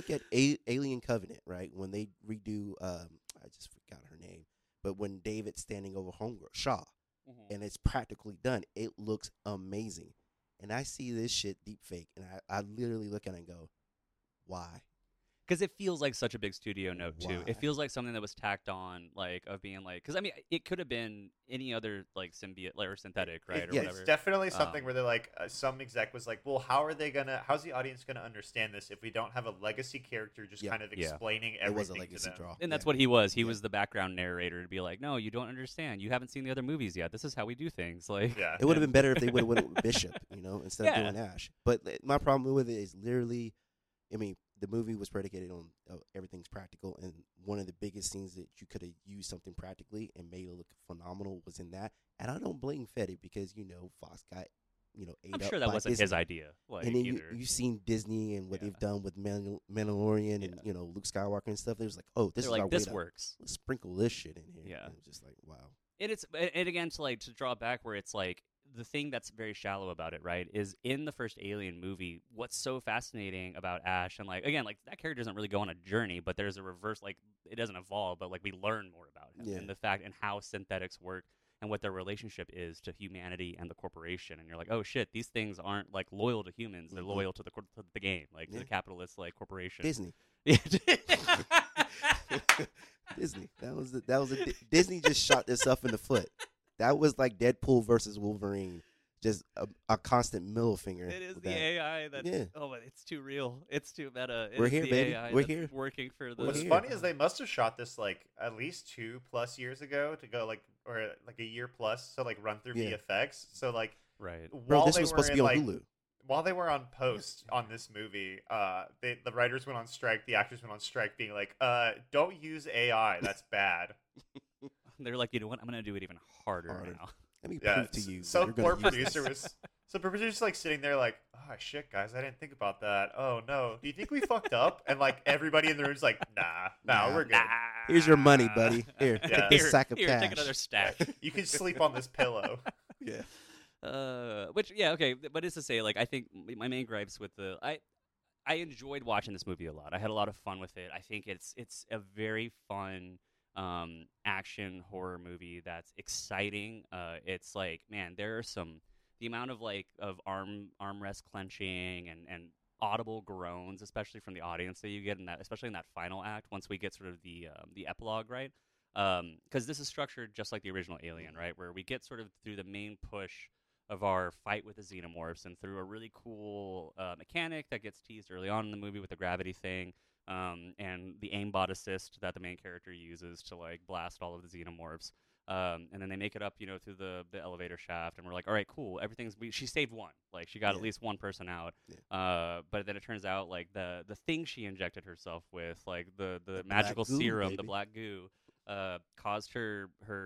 Alien Covenant, right, when they redo, I just forgot her name, but when David's standing over Homegirl Shaw, and it's practically done, it looks amazing. And I see this shit deep fake, and I literally look at it and go, why? because it feels like such a big studio note too. Why? It feels like something that was tacked on, like of being like, because I mean, it could have been any other like symbiote like, or synthetic, right, or yeah, whatever. It's definitely something Um, where they're like, some exec was like, well, how's the audience gonna understand this if we don't have a legacy character just Yeah. kind of Yeah. explaining It was a everything legacy to them? draw. And that's Yeah. what he was. He Yeah. was the background narrator to be like, no, you don't understand. You haven't seen the other movies yet. This is how we do things. Like, Yeah. It would have been better if they would have went with Bishop, instead Yeah. of doing Ash. But my problem with it is literally, I mean, the movie was predicated on everything's practical, and one of the biggest scenes that you could have used something practically and made it look phenomenal was in that. And I don't blame Fetty because Fox got ate I'm up sure that by wasn't Disney. his idea. Like, And then either. you've seen Disney and what Yeah. they've done with Mandalorian and Luke Skywalker and stuff. They was like, oh, this They're is like, our this way to works. sprinkle this shit in here. Yeah. And it was just like, wow. And again, to draw back where it's like the thing that's very shallow about it, right, is in the first Alien movie, what's so fascinating about Ash, and like again, like that character doesn't really go on a journey, but there's a reverse, like it doesn't evolve, but like we learn more about him Yeah. and the fact and how synthetics work and what their relationship is to humanity and the corporation, and you're like, oh shit, these things aren't like loyal to humans; they're Mhm. loyal to the game, like to Yeah. the capitalist like corporation. Disney. Yeah. Disney. Disney just shot itself in the foot. That was like Deadpool versus Wolverine. Just a constant middle finger. It is with the that. AI that. Yeah. Oh, but it's too real. It's too meta. It We're is here, the baby. AI We're that's here. working for the. We're What's here. funny is they must have shot this like at least 2+ years ago to go or like a year plus to like run through Yeah. VFX. So like Right. Bro, while this they was were supposed to be in, on like, Hulu. while they were on post on this movie, the writers went on strike, the actors went on strike, being like, don't use AI, that's bad. They're like, you know what? I'm gonna do it even harder now. Let me Yeah. prove to you. So that you're gonna poor use producer this. was. So producer's like sitting there like, oh shit, guys, I didn't think about that. Oh no, do you think we fucked up? And like everybody in the room's like, nah, we're good. Here's your money, buddy. Here, Yeah. take this sack of Here, cash. take another stack. You can sleep on this pillow. Yeah. Which, yeah, okay. But it's to say, like, I think my main gripes with I enjoyed watching this movie a lot. I had a lot of fun with it. I think it's a very fun action horror movie that's exciting. It's like, man, there are the amount of like of armrest clenching and audible groans, especially from the audience that you get in that, especially in that final act. Once we get sort of the epilogue, right? Because this is structured just like the original Alien, right? Where we get sort of through the main push of our fight with the xenomorphs and through a really cool mechanic that gets teased early on in the movie with the gravity thing, and the aimbot assist that the main character uses to like blast all of the xenomorphs. And then they make it up, through the elevator shaft, and we're like, all right, cool, she saved one, like she got at least one person out. But then it turns out like the thing she injected herself with, like the magical black goo, serum, baby. the black goo, caused her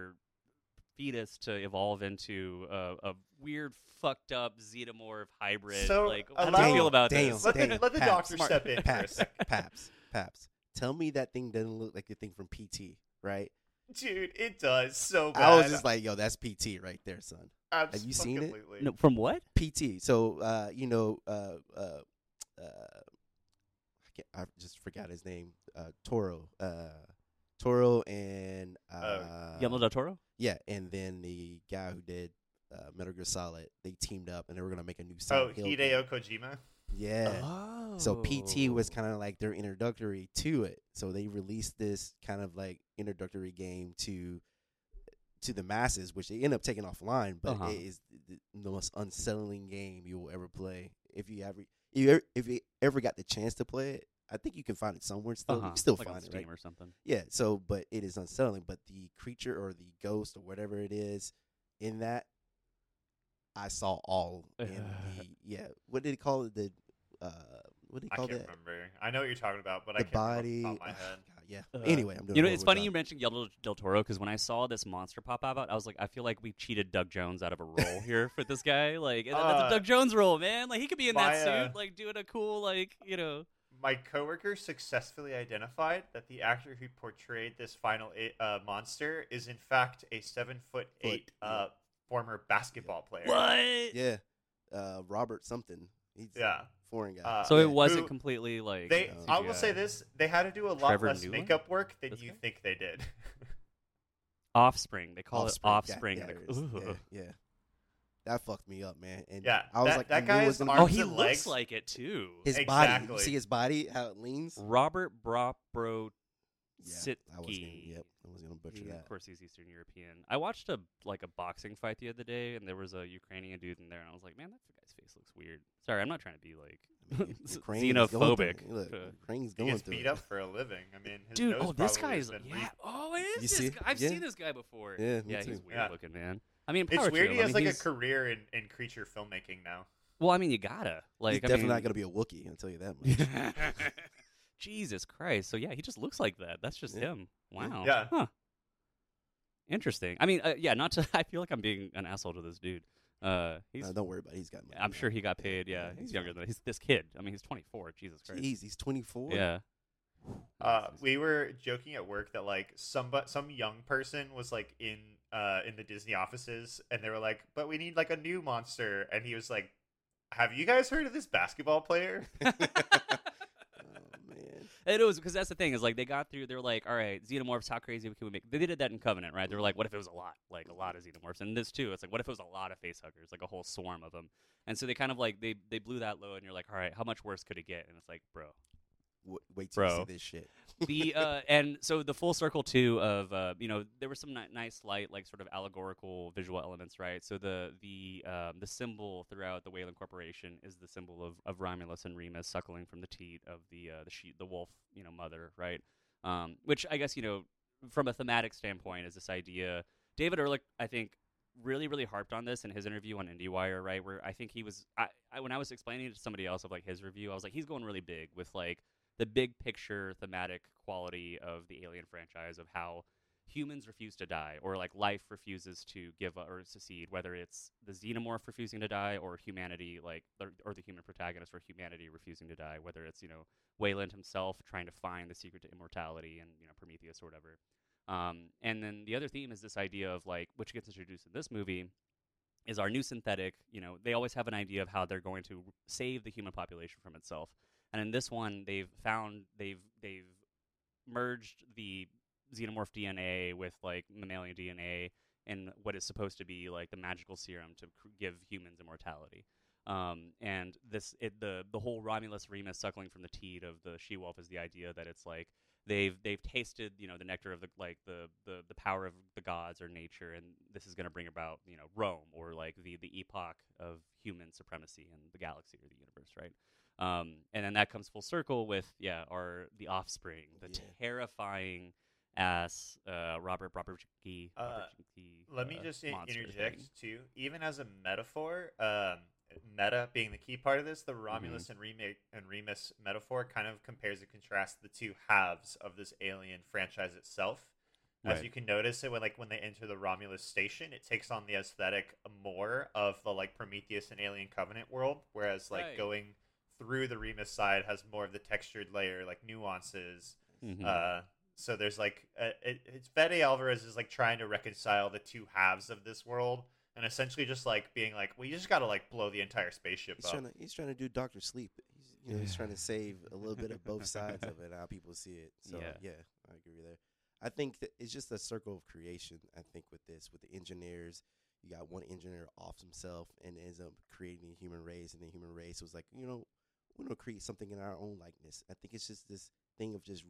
fetus to evolve into a weird, fucked up xenomorph hybrid. So, like, how do allow- you feel about Damn, this? Let the- damn, let the Paps, doctor step in for a Paps, second. Paps. Tell me that thing doesn't look like the thing from PT, right? Dude, it does so bad. I was just like, yo, that's PT right there, son. Have you seen it? Absolutely. No, from what? PT. So, I just forgot his name. Toro. Toro and Guillermo del Toro? yeah, and then the guy who did Metal Gear Solid, they teamed up and they were gonna make a new Oh, Silent Hill game. Hideo Kojima. Yeah. Oh. So PT was kind of like their introductory to it. So they released this kind of like introductory game to the masses, which they end up taking offline. But it is the most unsettling game you will ever play. If you ever got the chance to play it, I think you can find it somewhere still. You can still like on find it, Steam right? or something. Yeah. So, but it is unsettling. But the creature or the ghost or whatever it is in that, I saw all in the What did he call it? What did he I call can't that? remember. I know what you're talking about, but I The can't remember body. off the top of my head. God, yeah. Anyway, I'm doing. It's funny you mentioned Guillermo del Toro because when I saw this monster pop out, I was like, I feel like we cheated Doug Jones out of a role here for this guy. Like, that's a Doug Jones role, man. Like, he could be in that suit, like, doing a cool, like, My coworker successfully identified that the actor who portrayed this final monster is in fact a 7'8" former basketball player. What? Yeah. Robert something. He's Yeah. a foreign guy. So Yeah. it wasn't Who- completely like. They, I will CGI. say this: they had to do a lot Trevor less Newland? makeup work than This you guy? think they did. Offspring. They call it Offspring. Yeah, Like, there it is. ugh. Yeah. that fucked me up, man. And Yeah, I was that- like, that I knew it was guy's gonna Oh, be he and looks legs. like it too. his body. You Exactly. see his body, how it leans. Robert Bropro Yeah, I was gonna, Sitki. yep, I was gonna butcher Of that. course, he's Eastern European. I watched a boxing fight the other day, and there was a Ukrainian dude in there, and I was like, man, that guy's face looks weird. Sorry, I'm not trying to be like I mean, Ukraine is going through xenophobic. it. Look, Ukraine's He going gets through beat it. up for a living. I mean, his Dude, nose this probably guy's has been oh, it is You this see? guy. I've Yeah. seen this guy before. Yeah, me he's too. weird Yeah. looking, man. I mean, It's power weird to he him. I has mean, like a he's- career in creature filmmaking now. Well, I mean, you gotta like. He's I definitely mean, not gonna be a Wookiee. I'll tell you that much. Jesus Christ! So yeah, he just looks like that. That's just Yeah. him. Wow. Yeah. Huh. Interesting. I mean, yeah. Not to. I feel like I'm being an asshole to this dude. He's. Don't worry about it. He's got money. I'm now. sure he got paid. Yeah, he's younger than he's this kid. I mean, he's 24. Jesus Christ. Jeez, he's 24. Yeah. We were joking at work that like some young person was like in the Disney offices, and they were like, "But we need like a new monster," and he was like, "Have you guys heard of this basketball player?" Oh man. It was because that's the thing is like they got through. They're like, all right, xenomorphs. How crazy can we make? They did that in Covenant, right? They were like, what if it was a lot, like a lot of xenomorphs? And this too, it's like, what if it was a lot of facehuggers, like a whole swarm of them? And so they kind of like they blew that low, and you're like, all right, how much worse could it get? And it's like, bro, Wait till you Bro. see this shit. the and so the full circle too of there were some nice light like sort of allegorical visual elements, right? So the symbol throughout the Wayland Corporation is the symbol of Romulus and Remus suckling from the teat of the wolf mother, right? Which I guess from a thematic standpoint is this idea. David Ehrlich, I think, really harped on this in his interview on IndieWire, right? Where I think he was when I was explaining it to somebody else of like his review, I was like, he's going really big with like the big picture thematic quality of the Alien franchise of how humans refuse to die, or like life refuses to give up or secede, whether it's the xenomorph refusing to die or humanity, like or the human protagonist or humanity refusing to die, whether it's Wayland himself trying to find the secret to immortality and Prometheus or whatever. And then the other theme is this idea of like, which gets introduced in this movie, is our new synthetic. They always have an idea of how they're going to save the human population from itself. And in this one, they've merged the xenomorph DNA with like mammalian DNA in what is supposed to be like the magical serum to give humans immortality. And the whole Romulus Remus suckling from the teat of the she-wolf is the idea that it's like they've tasted the nectar of the power of the gods or nature, and this is going to bring about Rome, or like the epoch of human supremacy in the galaxy or the universe, right? And then that comes full circle with the offspring, the terrifying ass Robert Bropsky. Let me just monster interject thing. too. Even as a metaphor, meta being the key part of this, the Romulus and Remus metaphor kind of compares and contrasts the two halves of this Alien franchise itself. As Right. you can notice it when they enter the Romulus station, it takes on the aesthetic more of the like Prometheus and Alien Covenant world, whereas like Right. going through the Remus side has more of the textured layer, like nuances. Mhm. So there's like it's Fede Alvarez is like trying to reconcile the two halves of this world, and essentially just like being like, well, you just got to like blow the entire spaceship up. He's trying to do Doctor Sleep. He's trying to save a little bit of both sides of it, how people see it. So yeah, I agree there. I think that it's just a circle of creation. I think with the engineers, you got one engineer off himself and ends up creating a human race, and the human race was like, we're gonna create something in our own likeness. I think it's just this thing of just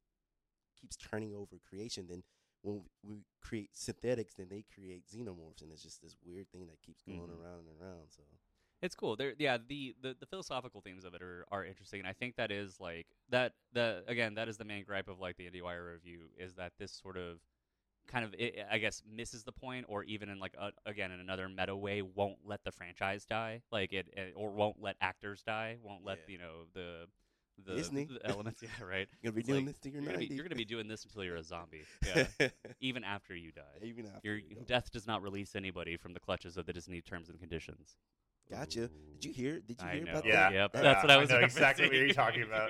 keeps turning over creation. Then when we create synthetics, then they create xenomorphs, and it's just this weird thing that keeps going around and around. So It's cool. The philosophical themes of it are interesting, and I think that is like that is the main gripe of like the IndieWire review, is that this sort of kind of I guess misses the point, or even in like again in another meta way, won't let the franchise die, like it or won't let actors die, won't let the Disney. the elements. Yeah, right. you're gonna be It's doing like, this to your you're gonna 90. be, you're gonna be doing this until you're a zombie. Yeah, even after you die. Even after Your you go. death does not release anybody from the clutches of the Disney terms and conditions. Gotcha. Did you hear? I know. About Yeah. that? Yep. That- That's what I was I know exactly what referencing. you're talking about.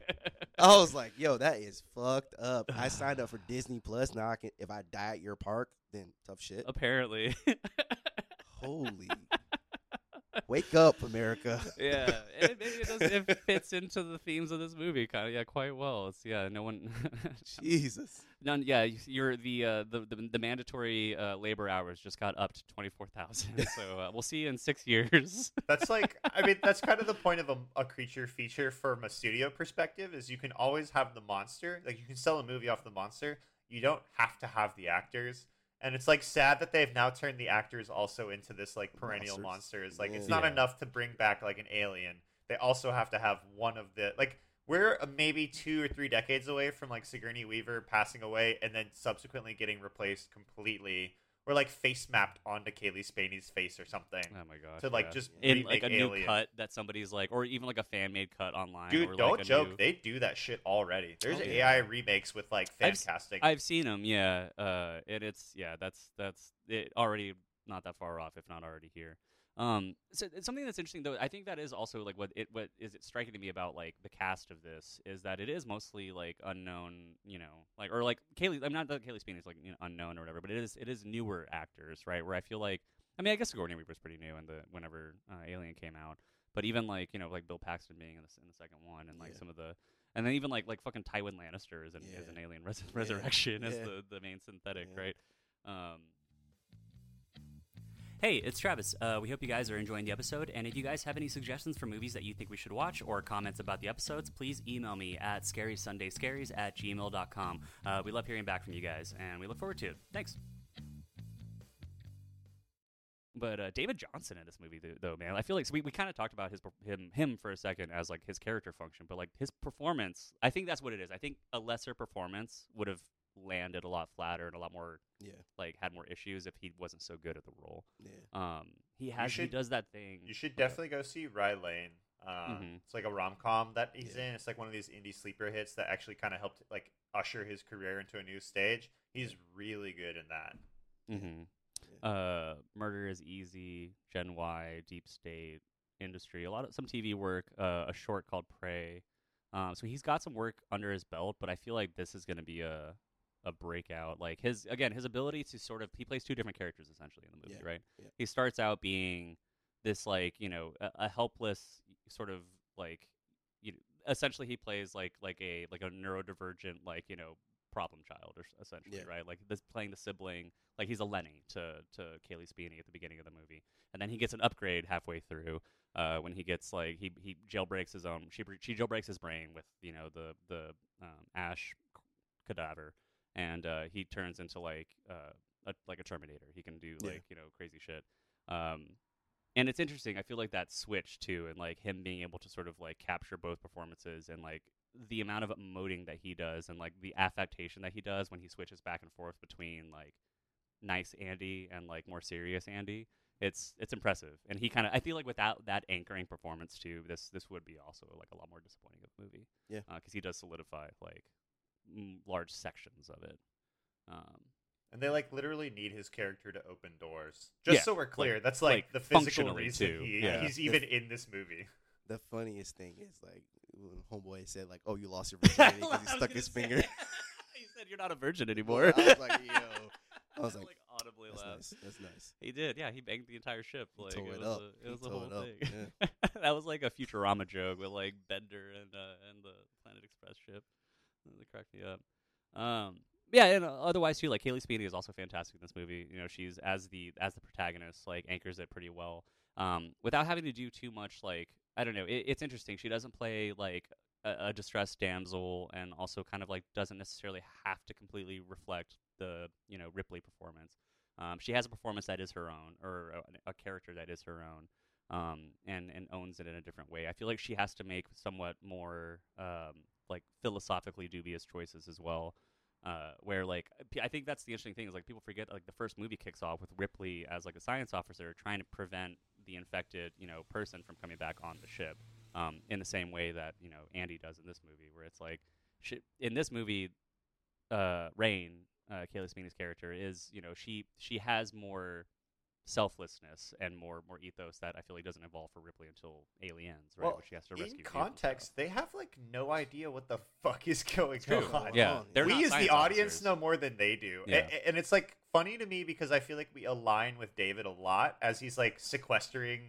I was like, yo, that is fucked up. I signed up for Disney Plus. Now I can, if I die at your park, then tough shit. Apparently. Holy. Wake up, America. Yeah, and maybe it fits into the themes of this movie kind of quite well. It's no one. Jesus. None. Yeah, you're the mandatory labor hours just got up to 24,000. So we'll see you in 6 years. That's like, I mean, that's kind of the point of a creature feature from a studio perspective is you can always have the monster. Like, you can sell a movie off the monster. You don't have to have the actors. And it's, like, sad that they've now turned the actors also into this, like, perennial monsters. Like, it's not enough to bring back, like, an alien. They also have to have one of the, like, we're maybe 2 or 3 decades away from, like, Sigourney Weaver passing away and then subsequently getting replaced completely. Or, like, face mapped onto Kaylee Spaney's face or something. Oh my gosh! To like just in like remake a Alien. new cut that somebody's like, or even like a fan made cut online. Dude, or don't like a joke. new- They do that shit already. There's Oh, AI remakes with like fan I've casting. I've seen them, yeah. And it's that's it already not that far off, if not already here. So it's something that's interesting though. I think that is also like what is it striking to me about like the cast of this is that it is mostly like unknown, like or like Kaylee. I'm not that Kaylee Spaney is like unknown or whatever, but it is newer actors, right? Where I feel like I mean I guess Sigourney Weaver's pretty new in whenever Alien came out, but even like like Bill Paxton being in the second one and like some of the. And then even like fucking Tywin Lannister is an Alien Resurrection as the main synthetic, right? Hey, it's Travis. We hope you guys are enjoying the episode, and if you guys have any suggestions for movies that you think we should watch or comments about the episodes, please email me at scarysundayScaries@gmail.com. We love hearing back from you guys, and we look forward to it. Thanks. But David Johnson in this movie, though, man, I feel like we kind of talked about him for a second as like his character function, but like his performance, I think that's what it is. I think a lesser performance would have landed a lot flatter and a lot more, like had more issues if he wasn't so good at the role. He does that thing. You should definitely go see Rye Lane. It's like a rom-com that he's in. It's like one of these indie sleeper hits that actually kind of helped like usher his career into a new stage. He's really good in that. Murder is Easy, Gen Y, Deep State, Industry, some TV work, a short called Prey. So he's got some work under his belt, but I feel like this is going to be a breakout. Like his ability to sort of, he plays two different characters essentially in the movie, right? Yeah. He starts out being this like, a helpless sort of like, essentially he plays like a neurodivergent, like, problem child or essentially, right? Like this playing the sibling, like he's a Lenny to Kaylee Spaney at the beginning of the movie. And then he gets an upgrade halfway through when he gets like he jailbreaks his own she jailbreaks his brain with the ash cadaver, and he turns into like a Terminator. He can do like crazy shit. And it's interesting. I feel like that switch too, and like him being able to sort of like capture both performances and like the amount of emoting that he does and like the affectation that he does when he switches back and forth between like nice Andy and like more serious Andy. It's impressive, and he kind of, I feel like without that anchoring performance too, this would be also like a lot more disappointing of a movie. Yeah, because he does solidify like large sections of it. And they like literally need his character to open doors. Just so we're clear, that's like the physical reason he's even in this movie. The funniest thing is like when Homeboy said like, "Oh, you lost your virginity because he stuck his finger." He said, "You're not a virgin anymore." I was like, "Yo." I was like audibly that's laugh. Nice. That's nice. He did, yeah. He banged the entire ship. Like it was up. It was the whole thing. Yeah. That was like a Futurama joke with like Bender and the Planet Express ship. That cracked me up. Yeah, and otherwise too, like Kaylee Spaney is also fantastic in this movie. She's as the protagonist, like anchors it pretty well, without having to do too much. Like I don't know, it's interesting. She doesn't play like a distressed damsel, and also kind of like doesn't necessarily have to completely reflect the Ripley performance. She has a performance that is her own, or a character that is her own, and owns it in a different way. I feel like she has to make somewhat more like philosophically dubious choices as well. Where like I think that's the interesting thing is like people forget like the first movie kicks off with Ripley as like a science officer trying to prevent the infected person from coming back on the ship, in the same way that Andy does in this movie, where it's like in this movie, Rain, Kaylee Spaney's character is she has more selflessness and more ethos that I feel like doesn't evolve for Ripley until Aliens, right? Well, where she has to rescue in context, they have like no idea what the fuck is going on. Yeah, we as the audience know more than they do, and it's like funny to me because I feel like we align with David a lot as he's like sequestering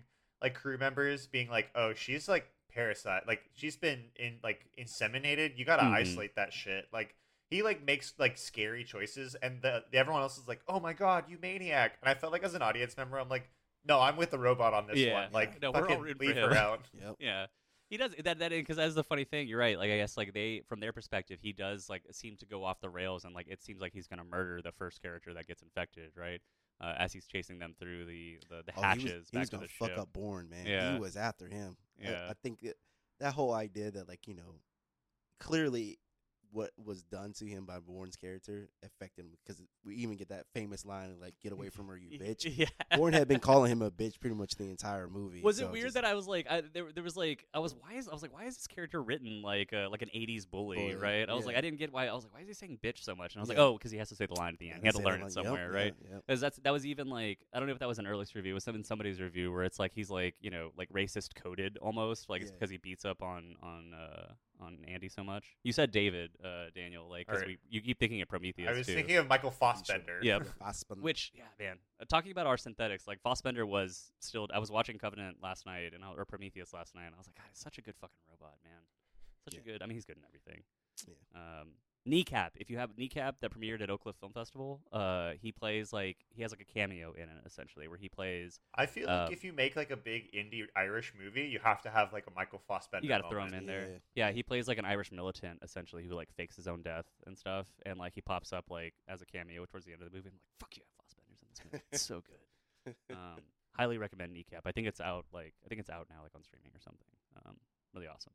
like crew members being like, "Oh, she's like parasite. Like she's been inseminated. You gotta Mhm. isolate that shit." Like he like makes like scary choices, and everyone else is like, "Oh my god, you maniac!" And I felt like as an audience member, I'm like, "No, I'm with the robot on this Yeah. one. Like, No, we're all fucking rooting for leave him. her out." Yep. Yeah, he does that because that's the funny thing. You're right. Like I guess like they from their perspective, he does like seem to go off the rails, and like it seems like he's gonna murder the first character that gets infected, right? As he's chasing them through the hatches He was back to gonna the fuck ship. up Bourne, man. Yeah. He was after him. Yeah. I think that whole idea that like clearly what was done to him by Bourne's character affected him because we even get that famous line of like "Get away from her, you bitch." Yeah. Bourne had been calling him a bitch pretty much the entire movie. Was so it weird just- that I was like, there was like, I was like, why is this character written like an '80s bully, Bully, right? I was like, yeah. I didn't get why. I was like, why is he saying bitch so much? And I was like, Yeah. oh, because he has to say the line at the end. He had to Say learn that it line, somewhere, yep, right? Yep. Because that was even like, I don't know if that was an earliest review. It was in somebody's review where it's like he's like like racist coded almost, like it's Yeah. because he beats up on Andy so much. You said David, Daniel, like because Alright. you keep thinking of Prometheus. I was too. thinking of Michael Fassbender. Yeah. Fassbender. Which, yeah, man. Talking about our synthetics, like Fassbender was still. I was watching Covenant last night or Prometheus last night, and I was like, God, he's such a good fucking robot, man. Such a good. I mean, he's good in everything. Yeah. Kneecap. If you have Kneecap that premiered at Oak Cliff Film Festival, he plays he has like a cameo in it essentially, where he plays. I feel like if you make like a big indie Irish movie, you have to have like a Michael Fassbender. You got to throw moment. him in there. Yeah. Yeah, he plays like an Irish militant essentially who like fakes his own death and stuff, and like he pops up like as a cameo towards the end of the movie. I'm like, fuck yeah, Fassbender's in this movie. It's so good. Highly recommend Kneecap. I think it's out now, like on streaming or something. Really awesome.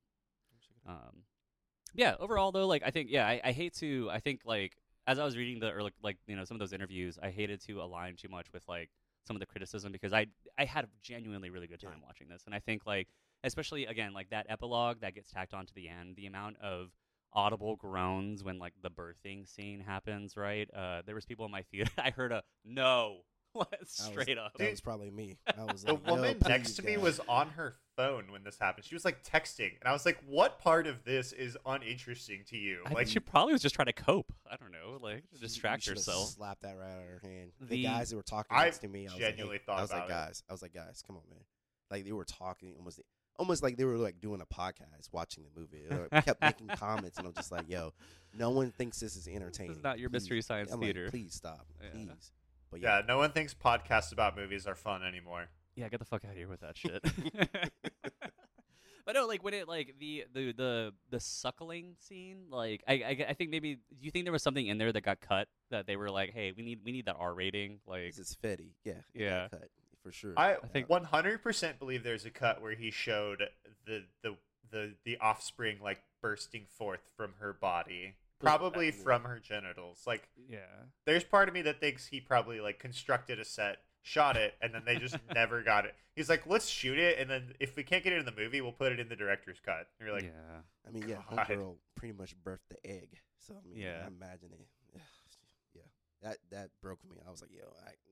Yeah. Overall, though, like I think, I hate to. I think like as I was reading the early, like some of those interviews, I hated to align too much with like some of the criticism because I had a genuinely really good time watching this, and I think like especially again like that epilogue that gets tacked onto the end, the amount of audible groans when like the birthing scene happens, right? There was people in my theater. I heard a no. Straight up. That was probably me. I was The like, woman "Yo, next please, to me God." was on her phone when this happened. She was like texting, and I was like, "What part of this is uninteresting to you?" I Like, think she probably was just trying to cope. I don't know, like to You distract should've herself. Slapped that right out of her hand. The- The guys that were talking I next to me, I was genuinely like, hey, thought I was like, about it. guys, come on, man. Like they were talking almost like they were like doing a podcast, watching the movie. They kept making comments, and I'm just like, yo, no one thinks this is entertaining. This is not your Please. Mystery Science I'm like, Theater. please stop, Yeah. please. But yeah, no one thinks podcasts about movies are fun anymore. Yeah, get the fuck out of here with that shit. But no, like when it like the suckling scene, like I think maybe do you think there was something in there that got cut that they were like, hey, we need that R rating, like it's Fetty, yeah, it Yeah. got cut, for sure. I think- 100% believe there's a cut where he showed the offspring like bursting forth from her body, probably from her genitals. Like, yeah. there's part of me that thinks he probably like constructed a set, shot it, and then they just never got it. He's like, let's shoot it, and then if we can't get it in the movie, we'll put it in the director's cut. And you're like, yeah. I mean, yeah, God. homegirl pretty much birthed the egg. So I mean, Yeah. I imagine it. Yeah, that broke me. I was like, yo,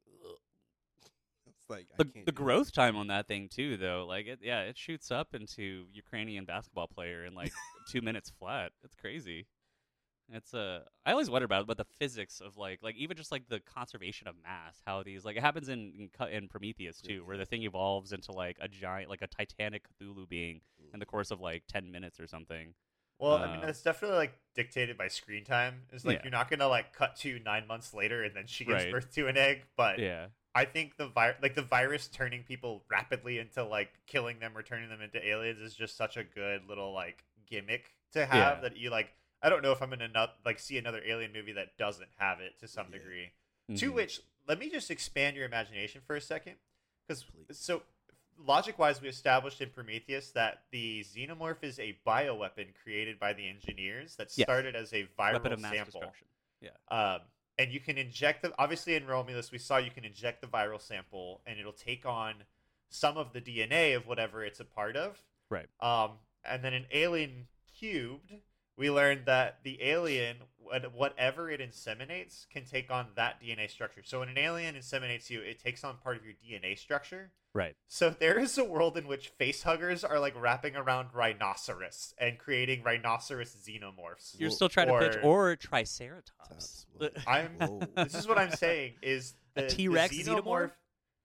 it's like I can't The do growth time on that thing too, though, like it shoots up into Ukrainian basketball player in like 2 minutes flat. It's crazy. It's I always wonder about the physics of like even just like the conservation of mass. How these like it happens in Prometheus too, where the thing evolves into like a giant like a Titanic Cthulhu being in the course of like 10 minutes or something. well, I mean, that's definitely like dictated by screen time. It's like Yeah. you're not gonna like cut to 9 months later and then she gives Right. birth to an egg, but Yeah. I think the virus turning people rapidly into like killing them or turning them into aliens is just such a good little like gimmick to have Yeah. that you like. I don't know if I'm gonna see another alien movie that doesn't have it to some degree. To Mhm. which, let me just expand your imagination for a second, because Please. so logic-wise, we established in Prometheus that the xenomorph is a bioweapon created by the engineers that Yes. started as a viral weapon of mass sample. destruction. Yeah. And you can inject obviously in Romulus, we saw you can inject the viral sample and it'll take on some of the DNA of whatever it's a part of. Right. And then in Alien Cubed, we learned that the alien, whatever it inseminates, can take on that DNA structure. So when an alien inseminates you, it takes on part of your DNA structure. Right. So there is a world in which facehuggers are like wrapping around rhinoceros and creating rhinoceros xenomorphs. You're still trying to pitch or Triceratops. Sounds- I'm Whoa. this is what I'm saying is A the T-Rex xenomorph.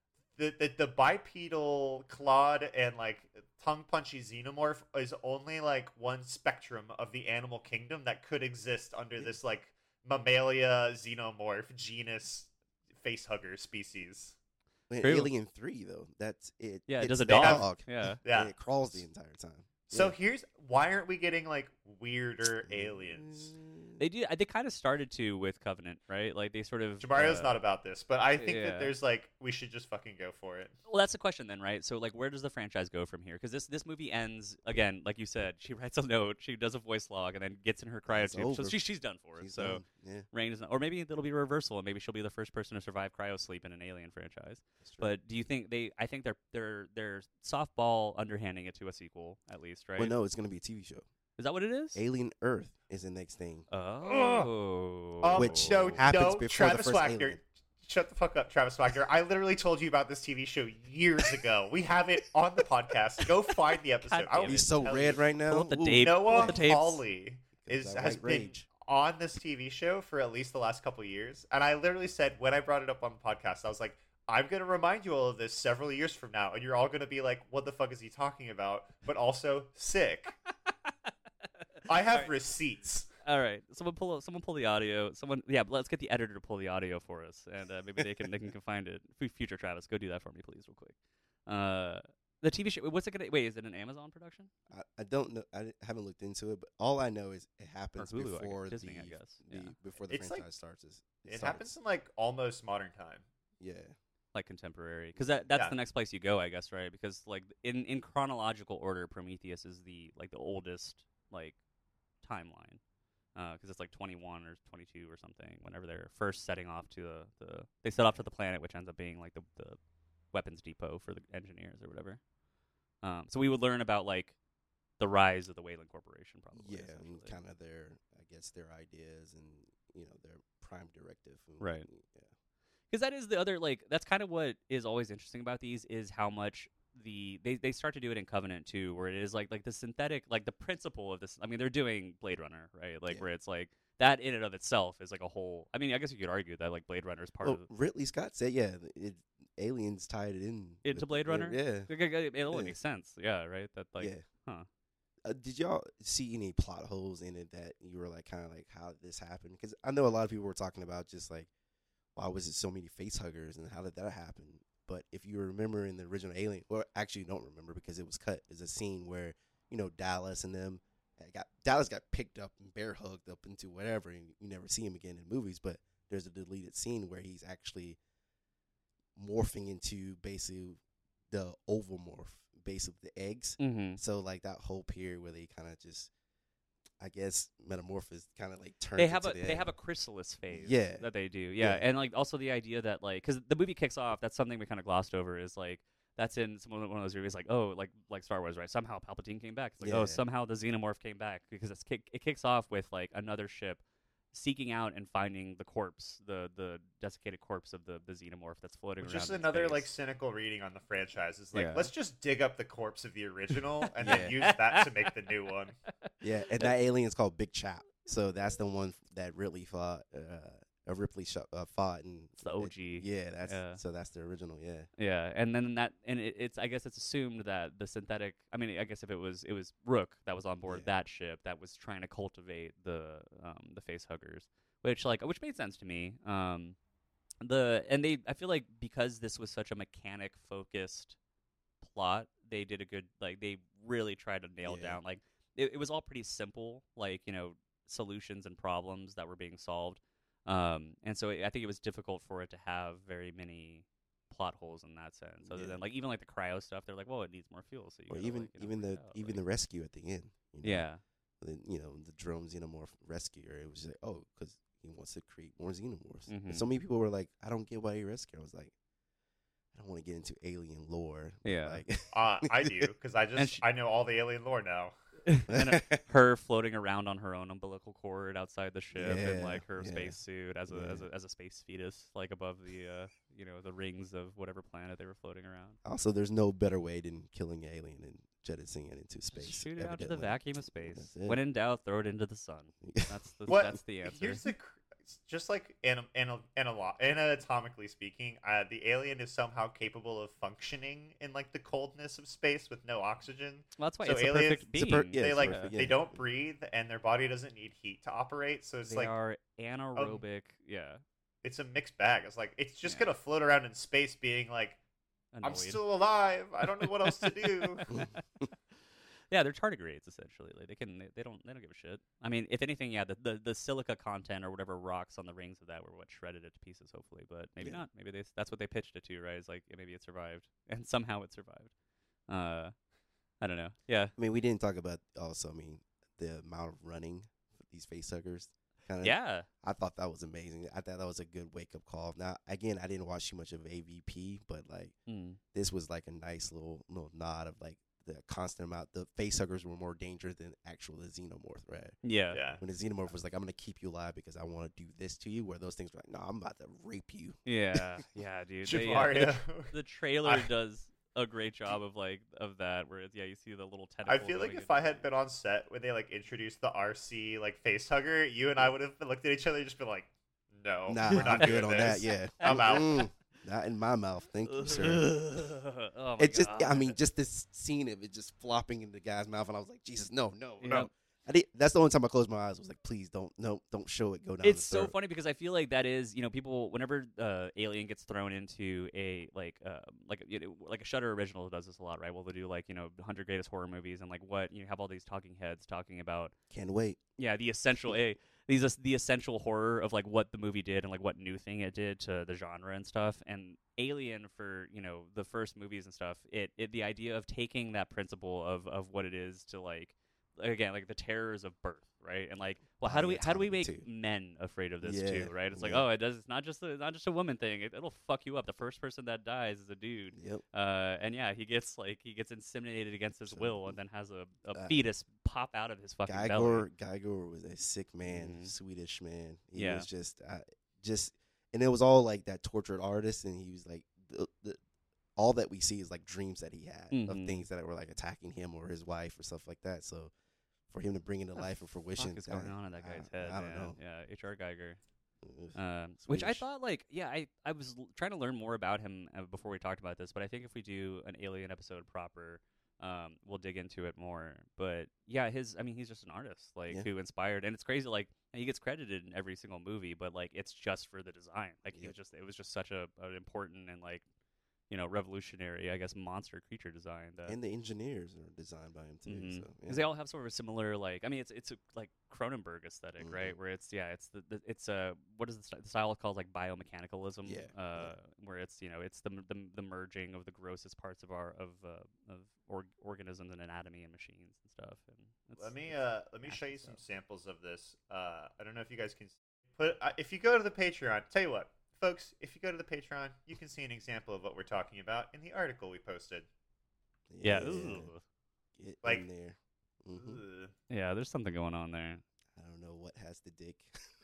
the bipedal clawed and like tongue punchy xenomorph is only like one spectrum of the animal kingdom that could exist under this like mammalia xenomorph genus facehugger species. In True. Alien 3 though, that's it. Yeah, it it's does a the dog. Yeah. Yeah. and it crawls the entire time. So Yeah. here's why aren't we getting like weirder aliens? They do. They kind of started to with Covenant, right? Like they sort of. Jamario's not about this, but I think yeah. that there's like we should just fucking go for it. Well, that's the question then, right? So, like, where does the franchise go from here? Because this movie ends again, like you said. She writes a note, she does a voice log, and then gets in her It's cryotube. So over. she's done for it. She's So done. Yeah, Rain is not, or maybe it'll be a reversal, and maybe she'll be the first person to survive cryosleep in an Alien franchise. that's true. But do you think they? I think they're softball underhanding it to a sequel at least, right? Well, no, it's gonna be a TV show. Is that what it is? Alien Earth is the next thing. Oh, Which no, happens no, before the Travis first Wagner. Alien. Shut the fuck up, Travis Wagner. I literally told you about this TV show years ago. We have it on the podcast. Go find the episode. God I will damn it. He's so tell red you. right now. Pull up the Ooh. tape. Pull Noah up the tapes. Hawley That has white been rage. on this TV show for at least the last couple of years, and I literally said when I brought it up on the podcast, I was like, I'm gonna remind you all of this several years from now, and you're all gonna be like, "What the fuck is he talking about?" But also sick. I have Alright. receipts. All right, someone pull the audio. Let's get the editor to pull the audio for us, and maybe they can find it. Future Travis, go do that for me, please, real quick. The TV show. What's it gonna? Wait, is it an Amazon production? I don't know. Haven't looked into it, but all I know is it happens Hulu, I guess. before Disney, I the, guess. the Yeah. before the It's like- franchise starts. It happens in like almost modern time. Yeah. Like contemporary, because that's Yeah. the next place you go, I guess, right? Because like in chronological order, Prometheus is the oldest like timeline, because it's like 21 or 22 or something. Whenever they're first setting off to they set off to the planet, which ends up being like the weapons depot for the engineers or whatever. So we would learn about like the rise of the Wayland Corporation, probably. Yeah, essentially. and kind of their ideas and their prime directive. And, Right. Yeah. Because that is the other that's kind of what is always interesting about these is how much they start to do it in Covenant too, where it is like the synthetic, like the principle of this. I mean, they're doing Blade Runner, right? Like Yeah. where it's like that in and of itself is like a whole. I mean, I guess you could argue that like Blade Runner is part Well, of Ridley Scott said, aliens tied it in into with- Blade Runner. Yeah. It only Yeah. makes sense. Yeah, right. That like, yeah. huh? Did y'all see any plot holes in it that you were like kind of like how did this happen? Because I know a lot of people were talking about just like why was it so many face huggers and how did that happen? But if you remember in the original Alien, or actually you don't remember because it was cut, is a scene where Dallas and them Dallas got picked up and bear hugged up into whatever, and you never see him again in movies. But there's a deleted scene where he's actually morphing into basically the ovomorph, basically the eggs. Mm-hmm. So like that whole period where they kind of just, I guess, metamorphosis kind of like turns. They have into a the they egg. have a chrysalis phase. Yeah. that they do. Yeah, Yeah. and like also the idea that like because the movie kicks off. That's something we kind of glossed over. Is like that's in one of those movies like like Star Wars, right? Somehow Palpatine came back. It's like Yeah. somehow the xenomorph came back because it kicks off with like another ship seeking out and finding the corpse, the desiccated corpse of the xenomorph that's floating around. Just in another space. like cynical reading on the franchise. It's like Yeah. let's just dig up the corpse of the original and Yeah. then use that to make the new one. Yeah, and that alien is called Big Chap. So that's the one that Ridley fought. Fought and It's the OG. Yeah, that's Yeah. so that's the original. Yeah. Yeah, and then it's I guess it's assumed that the synthetic. I mean, I guess if it was Rook that was on board Yeah. that ship that was trying to cultivate the face huggers, which made sense to me. I feel like because this was such a mechanic focused plot, they did a good they really tried to nail Yeah. down it was all pretty simple solutions and problems that were being solved. And so I think it was difficult for it to have very many plot holes in that sense. Other Yeah. than even the cryo stuff, they're like, well, it needs more fuel. So you Or gotta, even the rescue at the end. yeah, The drone xenomorph rescuer. It was just like, oh, because he wants to create more xenomorphs. Mhm. And so many people were like, I don't get why he rescued. I was like, I don't want to get into alien lore. but, Yeah. like, I do because And I know all the alien lore now. and her floating around on her own umbilical cord outside the ship in Yeah, her yeah. spacesuit as Yeah. a space fetus above the the rings of whatever planet they were floating around. Also, there's no better way than killing an alien and jettisoning it into space. Shoot it out to the evidently. vacuum of space. That's it. When in doubt, throw it into the sun. That's the What? that's the answer. Here's the just like anatomically speaking, the alien is somehow capable of functioning in like the coldness of space with no oxygen. Well, that's why So it's a aliens- perfect It's a being. yeah, they it's like perfect, they yeah. don't breathe, and their body doesn't need heat to operate. So it's They like are anaerobic. Yeah. it's a mixed bag. It's like it's just Yeah. gonna float around in space, being like, I'm Annoyed. still alive. I don't know what else to do. Yeah, they're tardigrades essentially. Like they don't give a shit. I mean, if anything, yeah, the silica content or whatever rocks on the rings of that were what shredded it to pieces. Hopefully, but maybe Yeah. not. Maybe that's what they pitched it to, right? It's like maybe it survived, and somehow it survived. I don't know. Yeah, I mean, we didn't talk about also. I mean, the amount of running for these facehuggers. Kind of. yeah. I thought that was amazing. I thought that was a good wake up call. Now, again, I didn't watch too much of AVP, but like Mm. this was like a nice little nod of like the constant amount. The facehuggers were more dangerous than actual the xenomorph, right? Yeah. Yeah. When the xenomorph was like, "I'm gonna keep you alive because I want to do this to you," where those things were like, "No, I'm about to rape you." Yeah. Yeah, dude. Javaria. The trailer I- does a great job of that, where it's, you see the little I tentacle. feel like going if I had been on set when they like introduced the RC like face hugger, you and I would have looked at each other and just been like, "No, Nah, we're I'm not good doing on this. that. Yeah, I'm out." Not in my mouth. Thank you, sir. Oh my It just, God. I mean, just this scene of it just flopping in the guy's mouth, and I was like, Jesus, no. Yep. That's the only time I closed my eyes. Was like, please don't show it go down. It's the so throat. funny because I feel like that is, people whenever Alien gets thrown into a like a Shudder original does this a lot, right? Well, they do 100 greatest horror movies, and like what you have all these talking heads talking about, Can't wait. yeah, the essential the essential horror of like what the movie did and like what new thing it did to the genre and stuff. And Alien, for the first movies and stuff, it the idea of taking that principle of what it is to like, again, like the terrors of birth, right? And like, well, how do we autonomy make too. men afraid of this Yeah, too, right? It's like, yeah. it's not just a woman thing. It'll fuck you up. The first person that dies is a dude. Yep. And yeah, he gets inseminated against his So, will, and then has a uh, fetus pop out of his fucking belly. Guy Gore was a sick man, Mhm. Swedish man. He Yeah. was just, and it was all like that tortured artist, and he was like all that we see is like dreams that he had of Mhm. things that were like attacking him or his wife or stuff like that. So for him to bring into life and fruition, What is going on in that guy's head? I don't man? know. Yeah, H.R. Geiger. Ugh. Which I Swedish. thought, like, yeah, I was trying to learn more about him before we talked about this, but I think if we do an Alien episode proper, we'll dig into it more. But yeah, he's just an artist, like, Yeah. who inspired, and it's crazy, like, he gets credited in every single movie, but like, it's just for the design. Like, Yep. it was just such an important and like, revolutionary, I guess, monster creature design. That, And the engineers are designed by him too. because So, yeah. they all have sort of a similar, like, it's a like Cronenberg aesthetic, right? Where it's it's what is the style called, like biomechanicalism? Yeah, Where it's it's the merging of the grossest parts of organisms and anatomy and machines and stuff. And it's, Let me show you some stuff. samples of this. I don't know if you guys can put if you go to the Patreon. Tell you what, folks, if you go to the Patreon, you can see an example of what we're talking about in the article we posted. Yeah, Get Like- in there. Ugh. yeah. There's something going on there. I don't know what has the dick.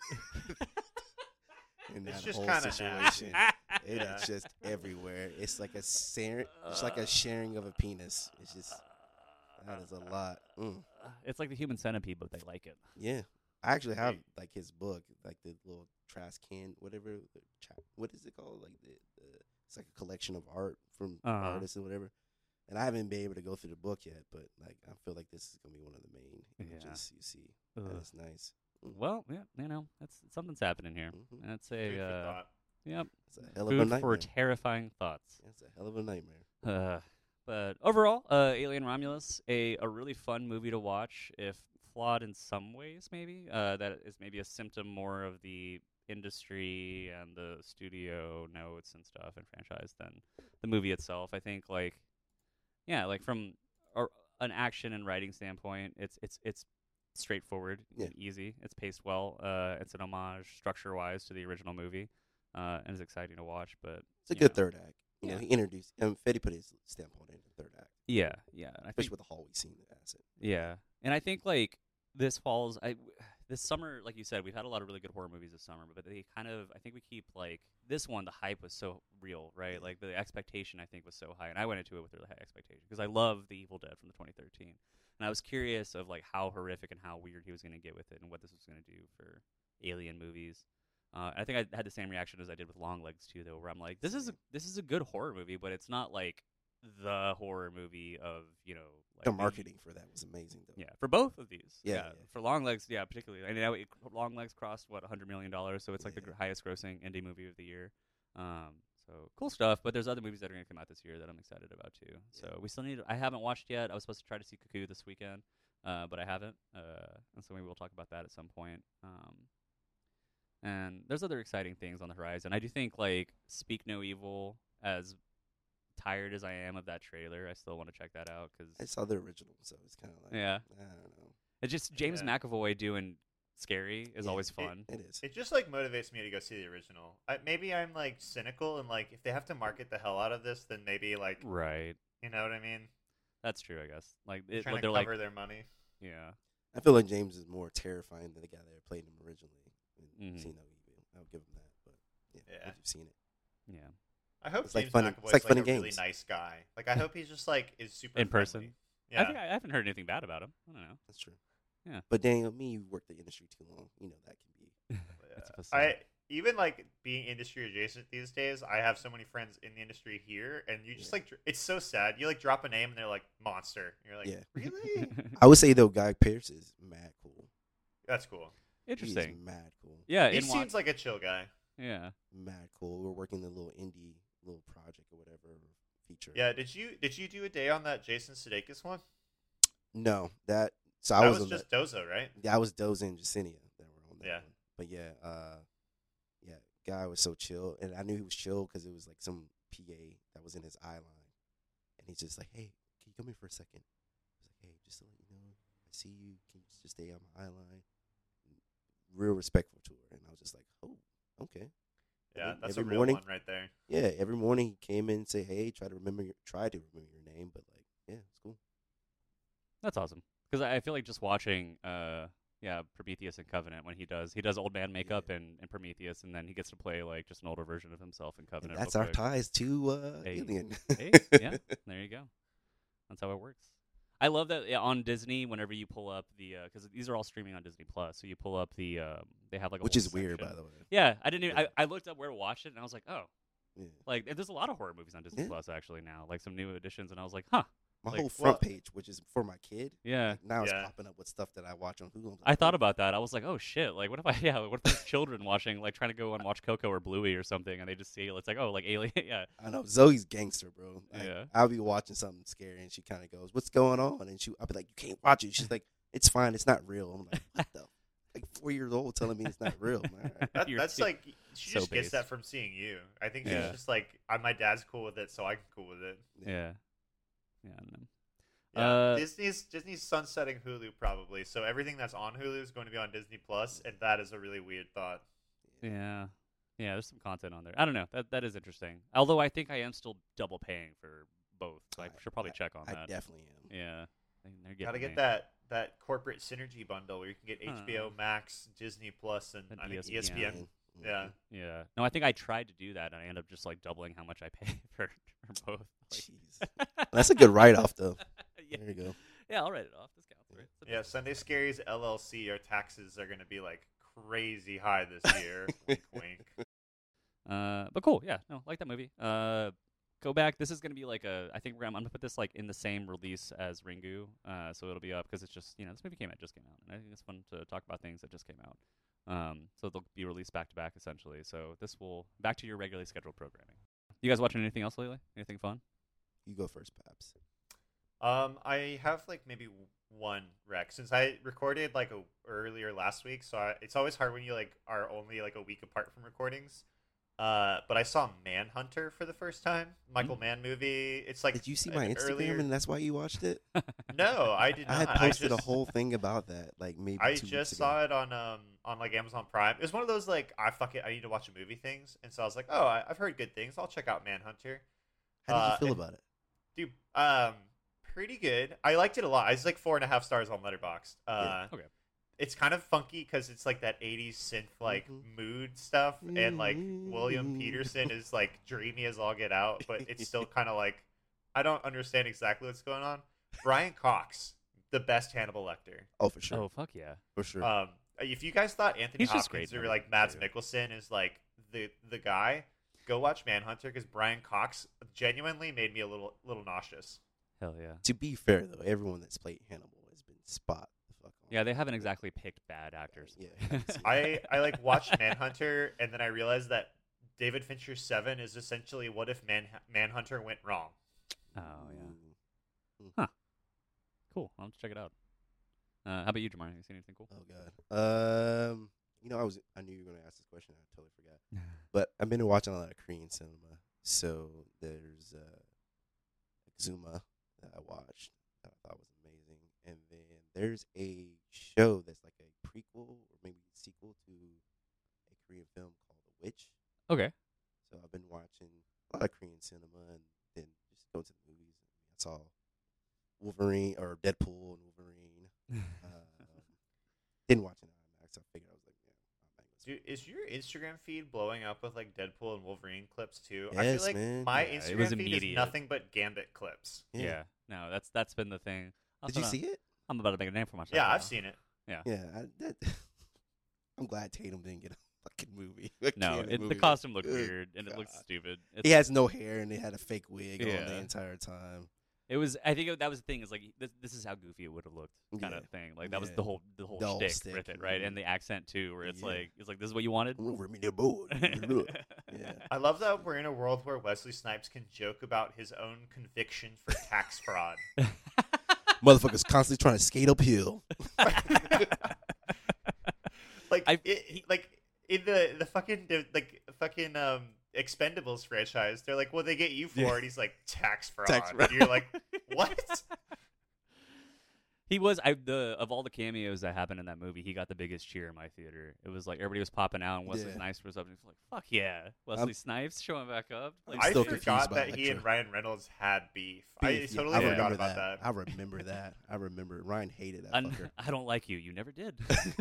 In It's that just whole kinda situation, it Yeah. is just everywhere. It's like it's like a sharing of a penis. It's just that is a lot. It's like the human centipede, but they like it. Yeah, I actually have like his book, like the little trash can, whatever. What is it called? Like it's like a collection of art from artists and whatever. And I haven't been able to go through the book yet, but like I feel like this is gonna be one of the main images you see. That's nice. Well, yeah, something's happening here. Mhm. That's Food for a thought. yep. It's a hell of a Food nightmare. for terrifying thoughts. It's a hell of a nightmare. But overall, Alien Romulus, a really fun movie to watch, if flawed in some ways, maybe. That is maybe a symptom more of the industry and the studio notes and stuff and franchise than the movie itself. I think, like from an action and writing standpoint, it's straightforward and easy. It's paced well. It's an homage structure-wise to the original movie, and it's exciting to watch. But It's a good third act. You know, Yeah. he introduced. Fetty put his stamp on it in the third act, yeah. And I especially think, with the hallway scene that has it. yeah, and I think like this summer, like you said, we've had a lot of really good horror movies this summer, but they kind of, I think we keep like this one. The hype was so real, right? Like the expectation, I think, was so high, and I went into it with really high expectation because I love The Evil Dead from the 2013, and I was curious of like how horrific and how weird he was going to get with it, and what this was going to do for Alien movies. I think I had the same reaction as I did with Longlegs too, though, where I'm like, this is a good horror movie, but it's not like the horror movie of like The marketing for that was amazing, though. Yeah, for both of these. Yeah. For Longlegs, yeah, particularly. I know Longlegs crossed $100 million, so it's like the highest grossing indie movie of the year. So cool stuff. But there's other movies that are going to come out this year that I'm excited about too. So we still need. I haven't watched yet. I was supposed to try to see Cuckoo this weekend, but I haven't. And so maybe we'll talk about that at some point. And there's other exciting things on the horizon. I do think like Speak No Evil, as tired as I am of that trailer, I still want to check that out because I saw the original, so it's kind of like yeah. I don't know. It's just James McAvoy doing scary is Yeah, always fun. It is. It just like motivates me to go see the original. Maybe I'm like cynical and like if they have to market the hell out of this, then maybe like Right. you know what I mean? That's true, I guess. Like Trying to they're cover like their money. yeah. I feel like James is more terrifying than the guy that played him originally. In Mhm. See No Evil. I'll give him that. But Yeah. if you've seen it. Yeah. I hope It's like James fun- McAvoy it's like is fun like a and really games. nice guy. Like I hope he's just like is super In person? friendly. I Yeah. think I haven't heard anything bad about him. I don't know. That's true. Yeah. But Daniel, you worked the industry too long. You know that can be. It's a facade. I even like being industry adjacent these days. I have so many friends in the industry here, and you just like it's so sad. You like drop a name, and they're like monster. And you're like, Yeah. really? I would say though, Guy Pearce is mad cool. That's cool. Interesting. He's mad cool. Yeah, He in seems like a chill guy. yeah. Mad cool. We're working the little indie little project or whatever feature. Yeah. Did you do a day on that Jason Sudeikis one? No, that. So That I was was, on just Dozo, right? that. I was Doza and Jacinia that were on that. Yeah. One. But yeah, Guy was so chill, and I knew he was chill because it was like some PA that was in his eye line, and he's just like, "Hey, can you come here for a second?" I was like, "Hey, just to let you know, I see you. Can you just stay on my eye line?" Real respectful to her, and I was just like, "Oh, okay." Yeah, And that's every a real morning- one right there. Yeah, every morning he came in and say, "Hey, try to remember your name," but like, yeah, it's cool. That's awesome. Because I feel like just watching Prometheus and Covenant when he does old man makeup in Prometheus, and then he gets to play like just an older version of himself in And Covenant. that's real our quick. ties to Hey. Alien. Hey, yeah, there you go. That's how it works. I love that on Disney. Whenever you pull up the, because these are all streaming on Disney Plus, so you pull up the, they have like a Which whole is weird, section. by the way. Yeah, I didn't. Even, Yeah. I looked up where to watch it, and I was like, oh, Yeah. like there's a lot of horror movies on Disney Yeah. Plus actually now, like some new additions, and I was like, huh, My Like, whole front well- page, which is for my kid, yeah. like, now it's Yeah. popping up with stuff that I watch on Hulu. I'm like, I thought oh, about that. I was like, oh shit, like what if what if there's children watching, like trying to go and watch Coco or Bluey or something, and they just see it's like, oh, like Alien, yeah, I know Zoe's gangster, bro. Like, Yeah. I'll be watching something scary, and she kind of goes, "What's going on?" And I'll be like, "You can't watch it." She's like, "It's fine. It's not real." I'm like, "What the?" Like 4 years old telling me it's not real. I'm like, all right. You're That's too- like she so just gets based. that from seeing you. I think Yeah. she's just like, my dad's cool with it, so I'm cool with it. yeah, yeah. I don't know. Yeah, Disney's sunsetting Hulu probably, so everything that's on Hulu is going to be on Disney Plus, and that is a really weird thought. Yeah. Yeah, there's some content on there. I don't know. That is interesting. Although I think I am still double paying for both. So I should probably check on I that. definitely am. Yeah. They're getting Gotta me. get that corporate synergy bundle where you can get Huh. HBO Max, Disney Plus, and And I think ESPN. ESPN. Mhm. Yeah, Yeah. No, I think I tried to do that and I ended up just like doubling how much I pay for both. Like- Jeez. That's a good write-off, though. yeah. There you go. Yeah, I'll write it off. This counts, right? It's a yeah. business. Sunday Scaries LLC. Our taxes are going to be like crazy high this year. Wink, wink. But cool. Yeah. No, like that movie. Go back. This is gonna be like I think I'm gonna put this like in the same release as Ringu. So it'll be up because it's just this movie just came out, and I think it's fun to talk about things that just came out. So they'll be released back to back essentially. So this will back to your regularly scheduled programming. You guys watching anything else lately? Anything fun? You go first, Paps. I have like maybe one rec since I recorded like earlier last week, so it's always hard when you like are only like a week apart from recordings. But I saw Manhunter for the first time. Michael Mann movie. It's like Did you see my an Instagram earlier- and that's why you watched it? No, I did I not. had posted just, a whole thing about that, like maybe I 2 weeks just ago. saw it on like Amazon Prime. It was one of those like I need to watch a movie things, and so I was like, oh, I've heard good things. I'll check out Manhunter. How did you feel and- about it? Dude, pretty good. I liked it a lot. It's like 4.5 stars on Letterboxd. Okay. It's kind of funky because it's like that 80s synth like mood stuff, and like William Peterson is like dreamy as all get out, but it's still kind of like I don't understand exactly what's going on. Brian Cox, the best Hannibal Lecter. Oh, for sure. Oh fuck yeah. For sure. if you guys thought Anthony He's just Hopkins great, or man. like Mads Mikkelsen is like the guy, go watch Manhunter because Brian Cox genuinely made me a little nauseous. Hell yeah. To be fair though, everyone that's played Hannibal has been spot the fuck on. Yeah, they haven't exactly picked bad actors. Yeah. I like watched Manhunter and then I realized that David Fincher's Seven is essentially what if Manhunter went wrong. Oh yeah. Cool. I'll have to check it out. How about you, Jamar? You seen anything cool? Oh god. I knew you were gonna ask this question. I totally forgot. But I've been watching a lot of Korean cinema. So there's Exuma that I watched that I thought was amazing, and then there's a show that's like a prequel or maybe sequel to a Korean film called The Witch. Okay. So I've been watching a lot of Korean cinema and then just go to the movies. I saw Wolverine or Deadpool and Wolverine. Didn't watch it on IMAX. I figured I was like, yeah, Dude, is your Instagram feed blowing up with like Deadpool and Wolverine clips too? I Yes, feel like man. my Yeah, it Instagram was feed immediate. is nothing but Gambit clips. Yeah. No, that's been the thing. Did you see it? I'm about to make a name for myself. Yeah, now. I've seen it. Yeah. I'm glad Tatum didn't get a fucking movie. No, Canon the movie. costume looked Good weird and it looked God. stupid. He has no hair and they had a fake wig on Yeah. the entire time. It was. I think that was the thing. Is like this is how goofy it would have looked, kind Yeah. of thing. Like that was Yeah. the whole The whole shtick stick, with it, right? mhm. And the accent too, where it's Yeah. like this is what you wanted. We're me the board. Yeah. I love that we're in a world where Wesley Snipes can joke about his own conviction for tax fraud. Motherfuckers constantly trying to skate uphill. like I- like in the fucking Expendables franchise, they're like, "What they get you for?" Yeah. And he's like, "Tax fraud." Tax And fraud. you're like, "What?" He was of all the cameos that happened in that movie, he got the biggest cheer in my theater. It was like everybody was popping out, and Wesley Yeah. Snipes was up, and he was like, "Fuck yeah, Wesley Snipes showing back up." Like, I'm I still confused forgot by that he Electra. and Ryan Reynolds had beef. Beef, I totally I forgot remember about that. I remember that. I remember Ryan hated that fucker. I don't like you. You never did.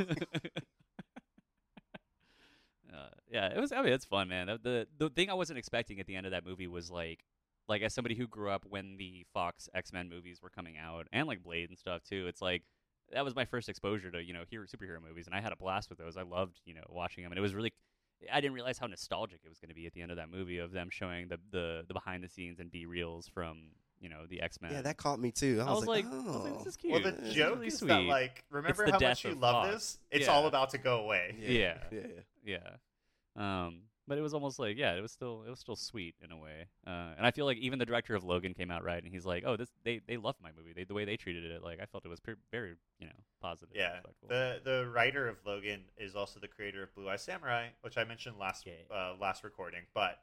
Yeah, it was. I mean, it's fun, man. The thing I wasn't expecting at the end of that movie was like as somebody who grew up when the Fox X-Men movies were coming out, and like Blade and stuff too. It's like that was my first exposure to superhero movies, and I had a blast with those. I loved watching them, and it was really. I didn't realize how nostalgic it was going to be at the end of that movie of them showing the behind the scenes and B-reels from the X-Men. Yeah, that caught me too. I was like, oh. this is cute. Well, the This is joke really is sweet. that like, remember the how death much you of love Fox. this? It's Yeah. all about to go away. Yeah. Yeah. But it was almost like it was still sweet in a way. And I feel like even the director of Logan came out right, and he's like, "Oh, they loved my movie. The way they treated it, like I felt it was very positive." and Yeah, respectful. the writer of Logan is also the creator of Blue Eye Samurai, which I mentioned last recording. But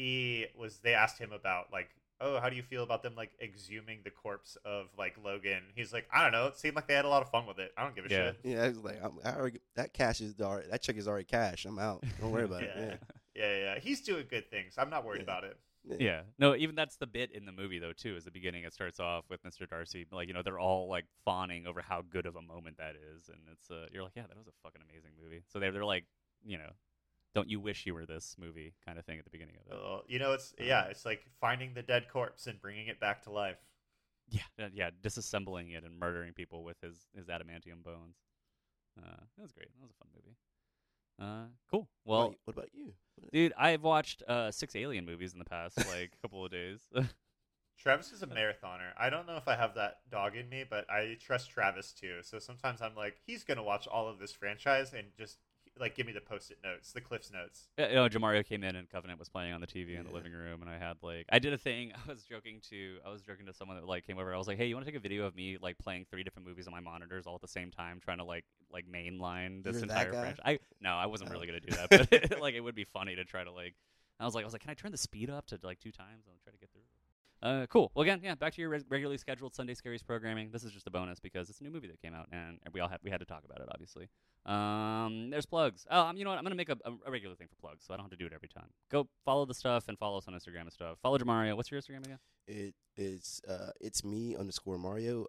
they asked him about like, oh, how do you feel about them like exhuming the corpse of like Logan? He's like, I don't know. It seemed like they had a lot of fun with it. I don't give a Yeah. shit. Yeah, I was like, that cash is already, that check is already cash. I'm out. Don't worry about it. Yeah. He's doing good things. I'm not worried Yeah. about it. Yeah. No, even that's the bit in the movie though too. Is the beginning. It starts off with Mr. Darcy, like they're all like fawning over how good of a moment that is, and it's you're like, yeah, that was a fucking amazing movie. So they're like, don't you wish you were this movie kind of thing at the beginning of it. It's like finding the dead corpse and bringing it back to life. Yeah, disassembling it and murdering people with his adamantium bones. That was great. That was a fun movie. Cool. Well, what about you? dude, I've watched 6 Alien movies in the past like couple of days. Travis is a marathoner. I don't know if I have that dog in me, but I trust Travis too. So sometimes I'm like, he's gonna watch all of this franchise and just like give me the post-it notes, the Cliff's notes. Jamario came in and Covenant was playing on the TV in the Yeah. living room, and I did a thing. I was joking to someone that like came over. I was like, hey, you want to take a video of me like playing 3 different movies on my monitors all at the same time, trying to like mainline this You're that entire guy? franchise? I wasn't Oh. really gonna do that, but like it would be funny to try to like. I was like, can I turn the speed up to like 2 times? I'll try to get through. Cool. Well, again, back to your regularly scheduled Sunday Scaries programming. This is just a bonus because it's a new movie that came out, and we had to talk about it, obviously. There's plugs. Oh, you know what? I'm gonna make a regular thing for plugs, so I don't have to do it every time. Go follow the stuff and follow us on Instagram and stuff. Follow Jamario. What's your Instagram again? It is it's me _Mario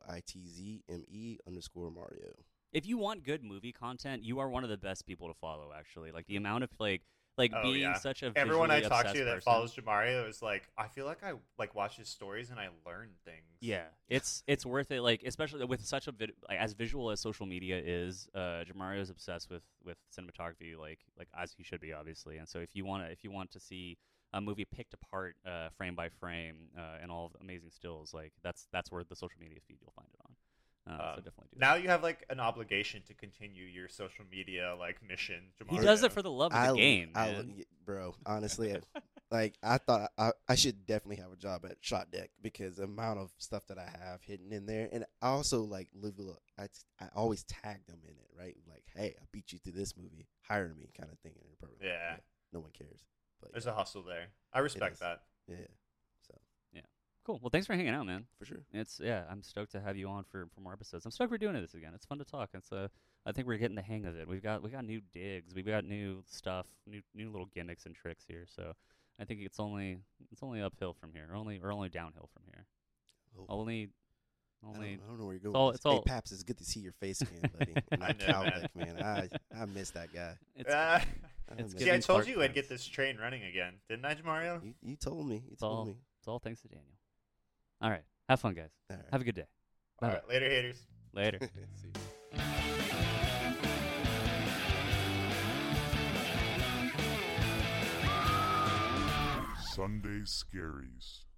ITZME _Mario. If you want good movie content, you are one of the best people to follow. Actually, like the amount of like like Oh, being yeah. such a Everyone I visually talk to obsessed that person. follows Jamario is like, I feel like I like watch his stories and I learn things. Yeah, it's worth it. Like especially with such a like, as visual as social media is, Jamario is obsessed with cinematography, like as he should be, obviously. And so if you want to see a movie picked apart frame by frame and all of the amazing stills, like that's where the social media feed you'll find it on. So definitely do that. Now you have like an obligation to continue your social media like mission. He Jamario. does it for the love of the game, I, man. bro. Honestly, like I thought I should definitely have a job at Shot Deck because the amount of stuff that I have hidden in there, and I also like I always tag them in it, right? Like, hey, I beat you to this movie, hire me, kind of thing. And Yeah. no one cares. But There's a hustle there. I respect is. that. yeah, so Cool. Well, thanks for hanging out, man. for sure. I'm stoked to have you on for more episodes. I'm stoked we're doing this again. It's fun to talk. I think we're getting the hang of it. We got new digs. We've got new stuff, new little gimmicks and tricks here. So I think it's only uphill from here. Or only downhill from here. Oh. Only. I don't know where you're going. all- with it's this. Hey, all- Paps, it's good to see your face again, buddy. And I that know, Cowlick, man. I miss that guy. It's Ah. It's miss See, I giving him. told Clark you I'd Kent. get this train running again, didn't I, Jamario? You told me. You all told me. it's all thanks to Daniel. All right. Have fun, guys. All right. Have a good day. All Bye-bye. right, later, haters. Later. See you. Sunday Scaries.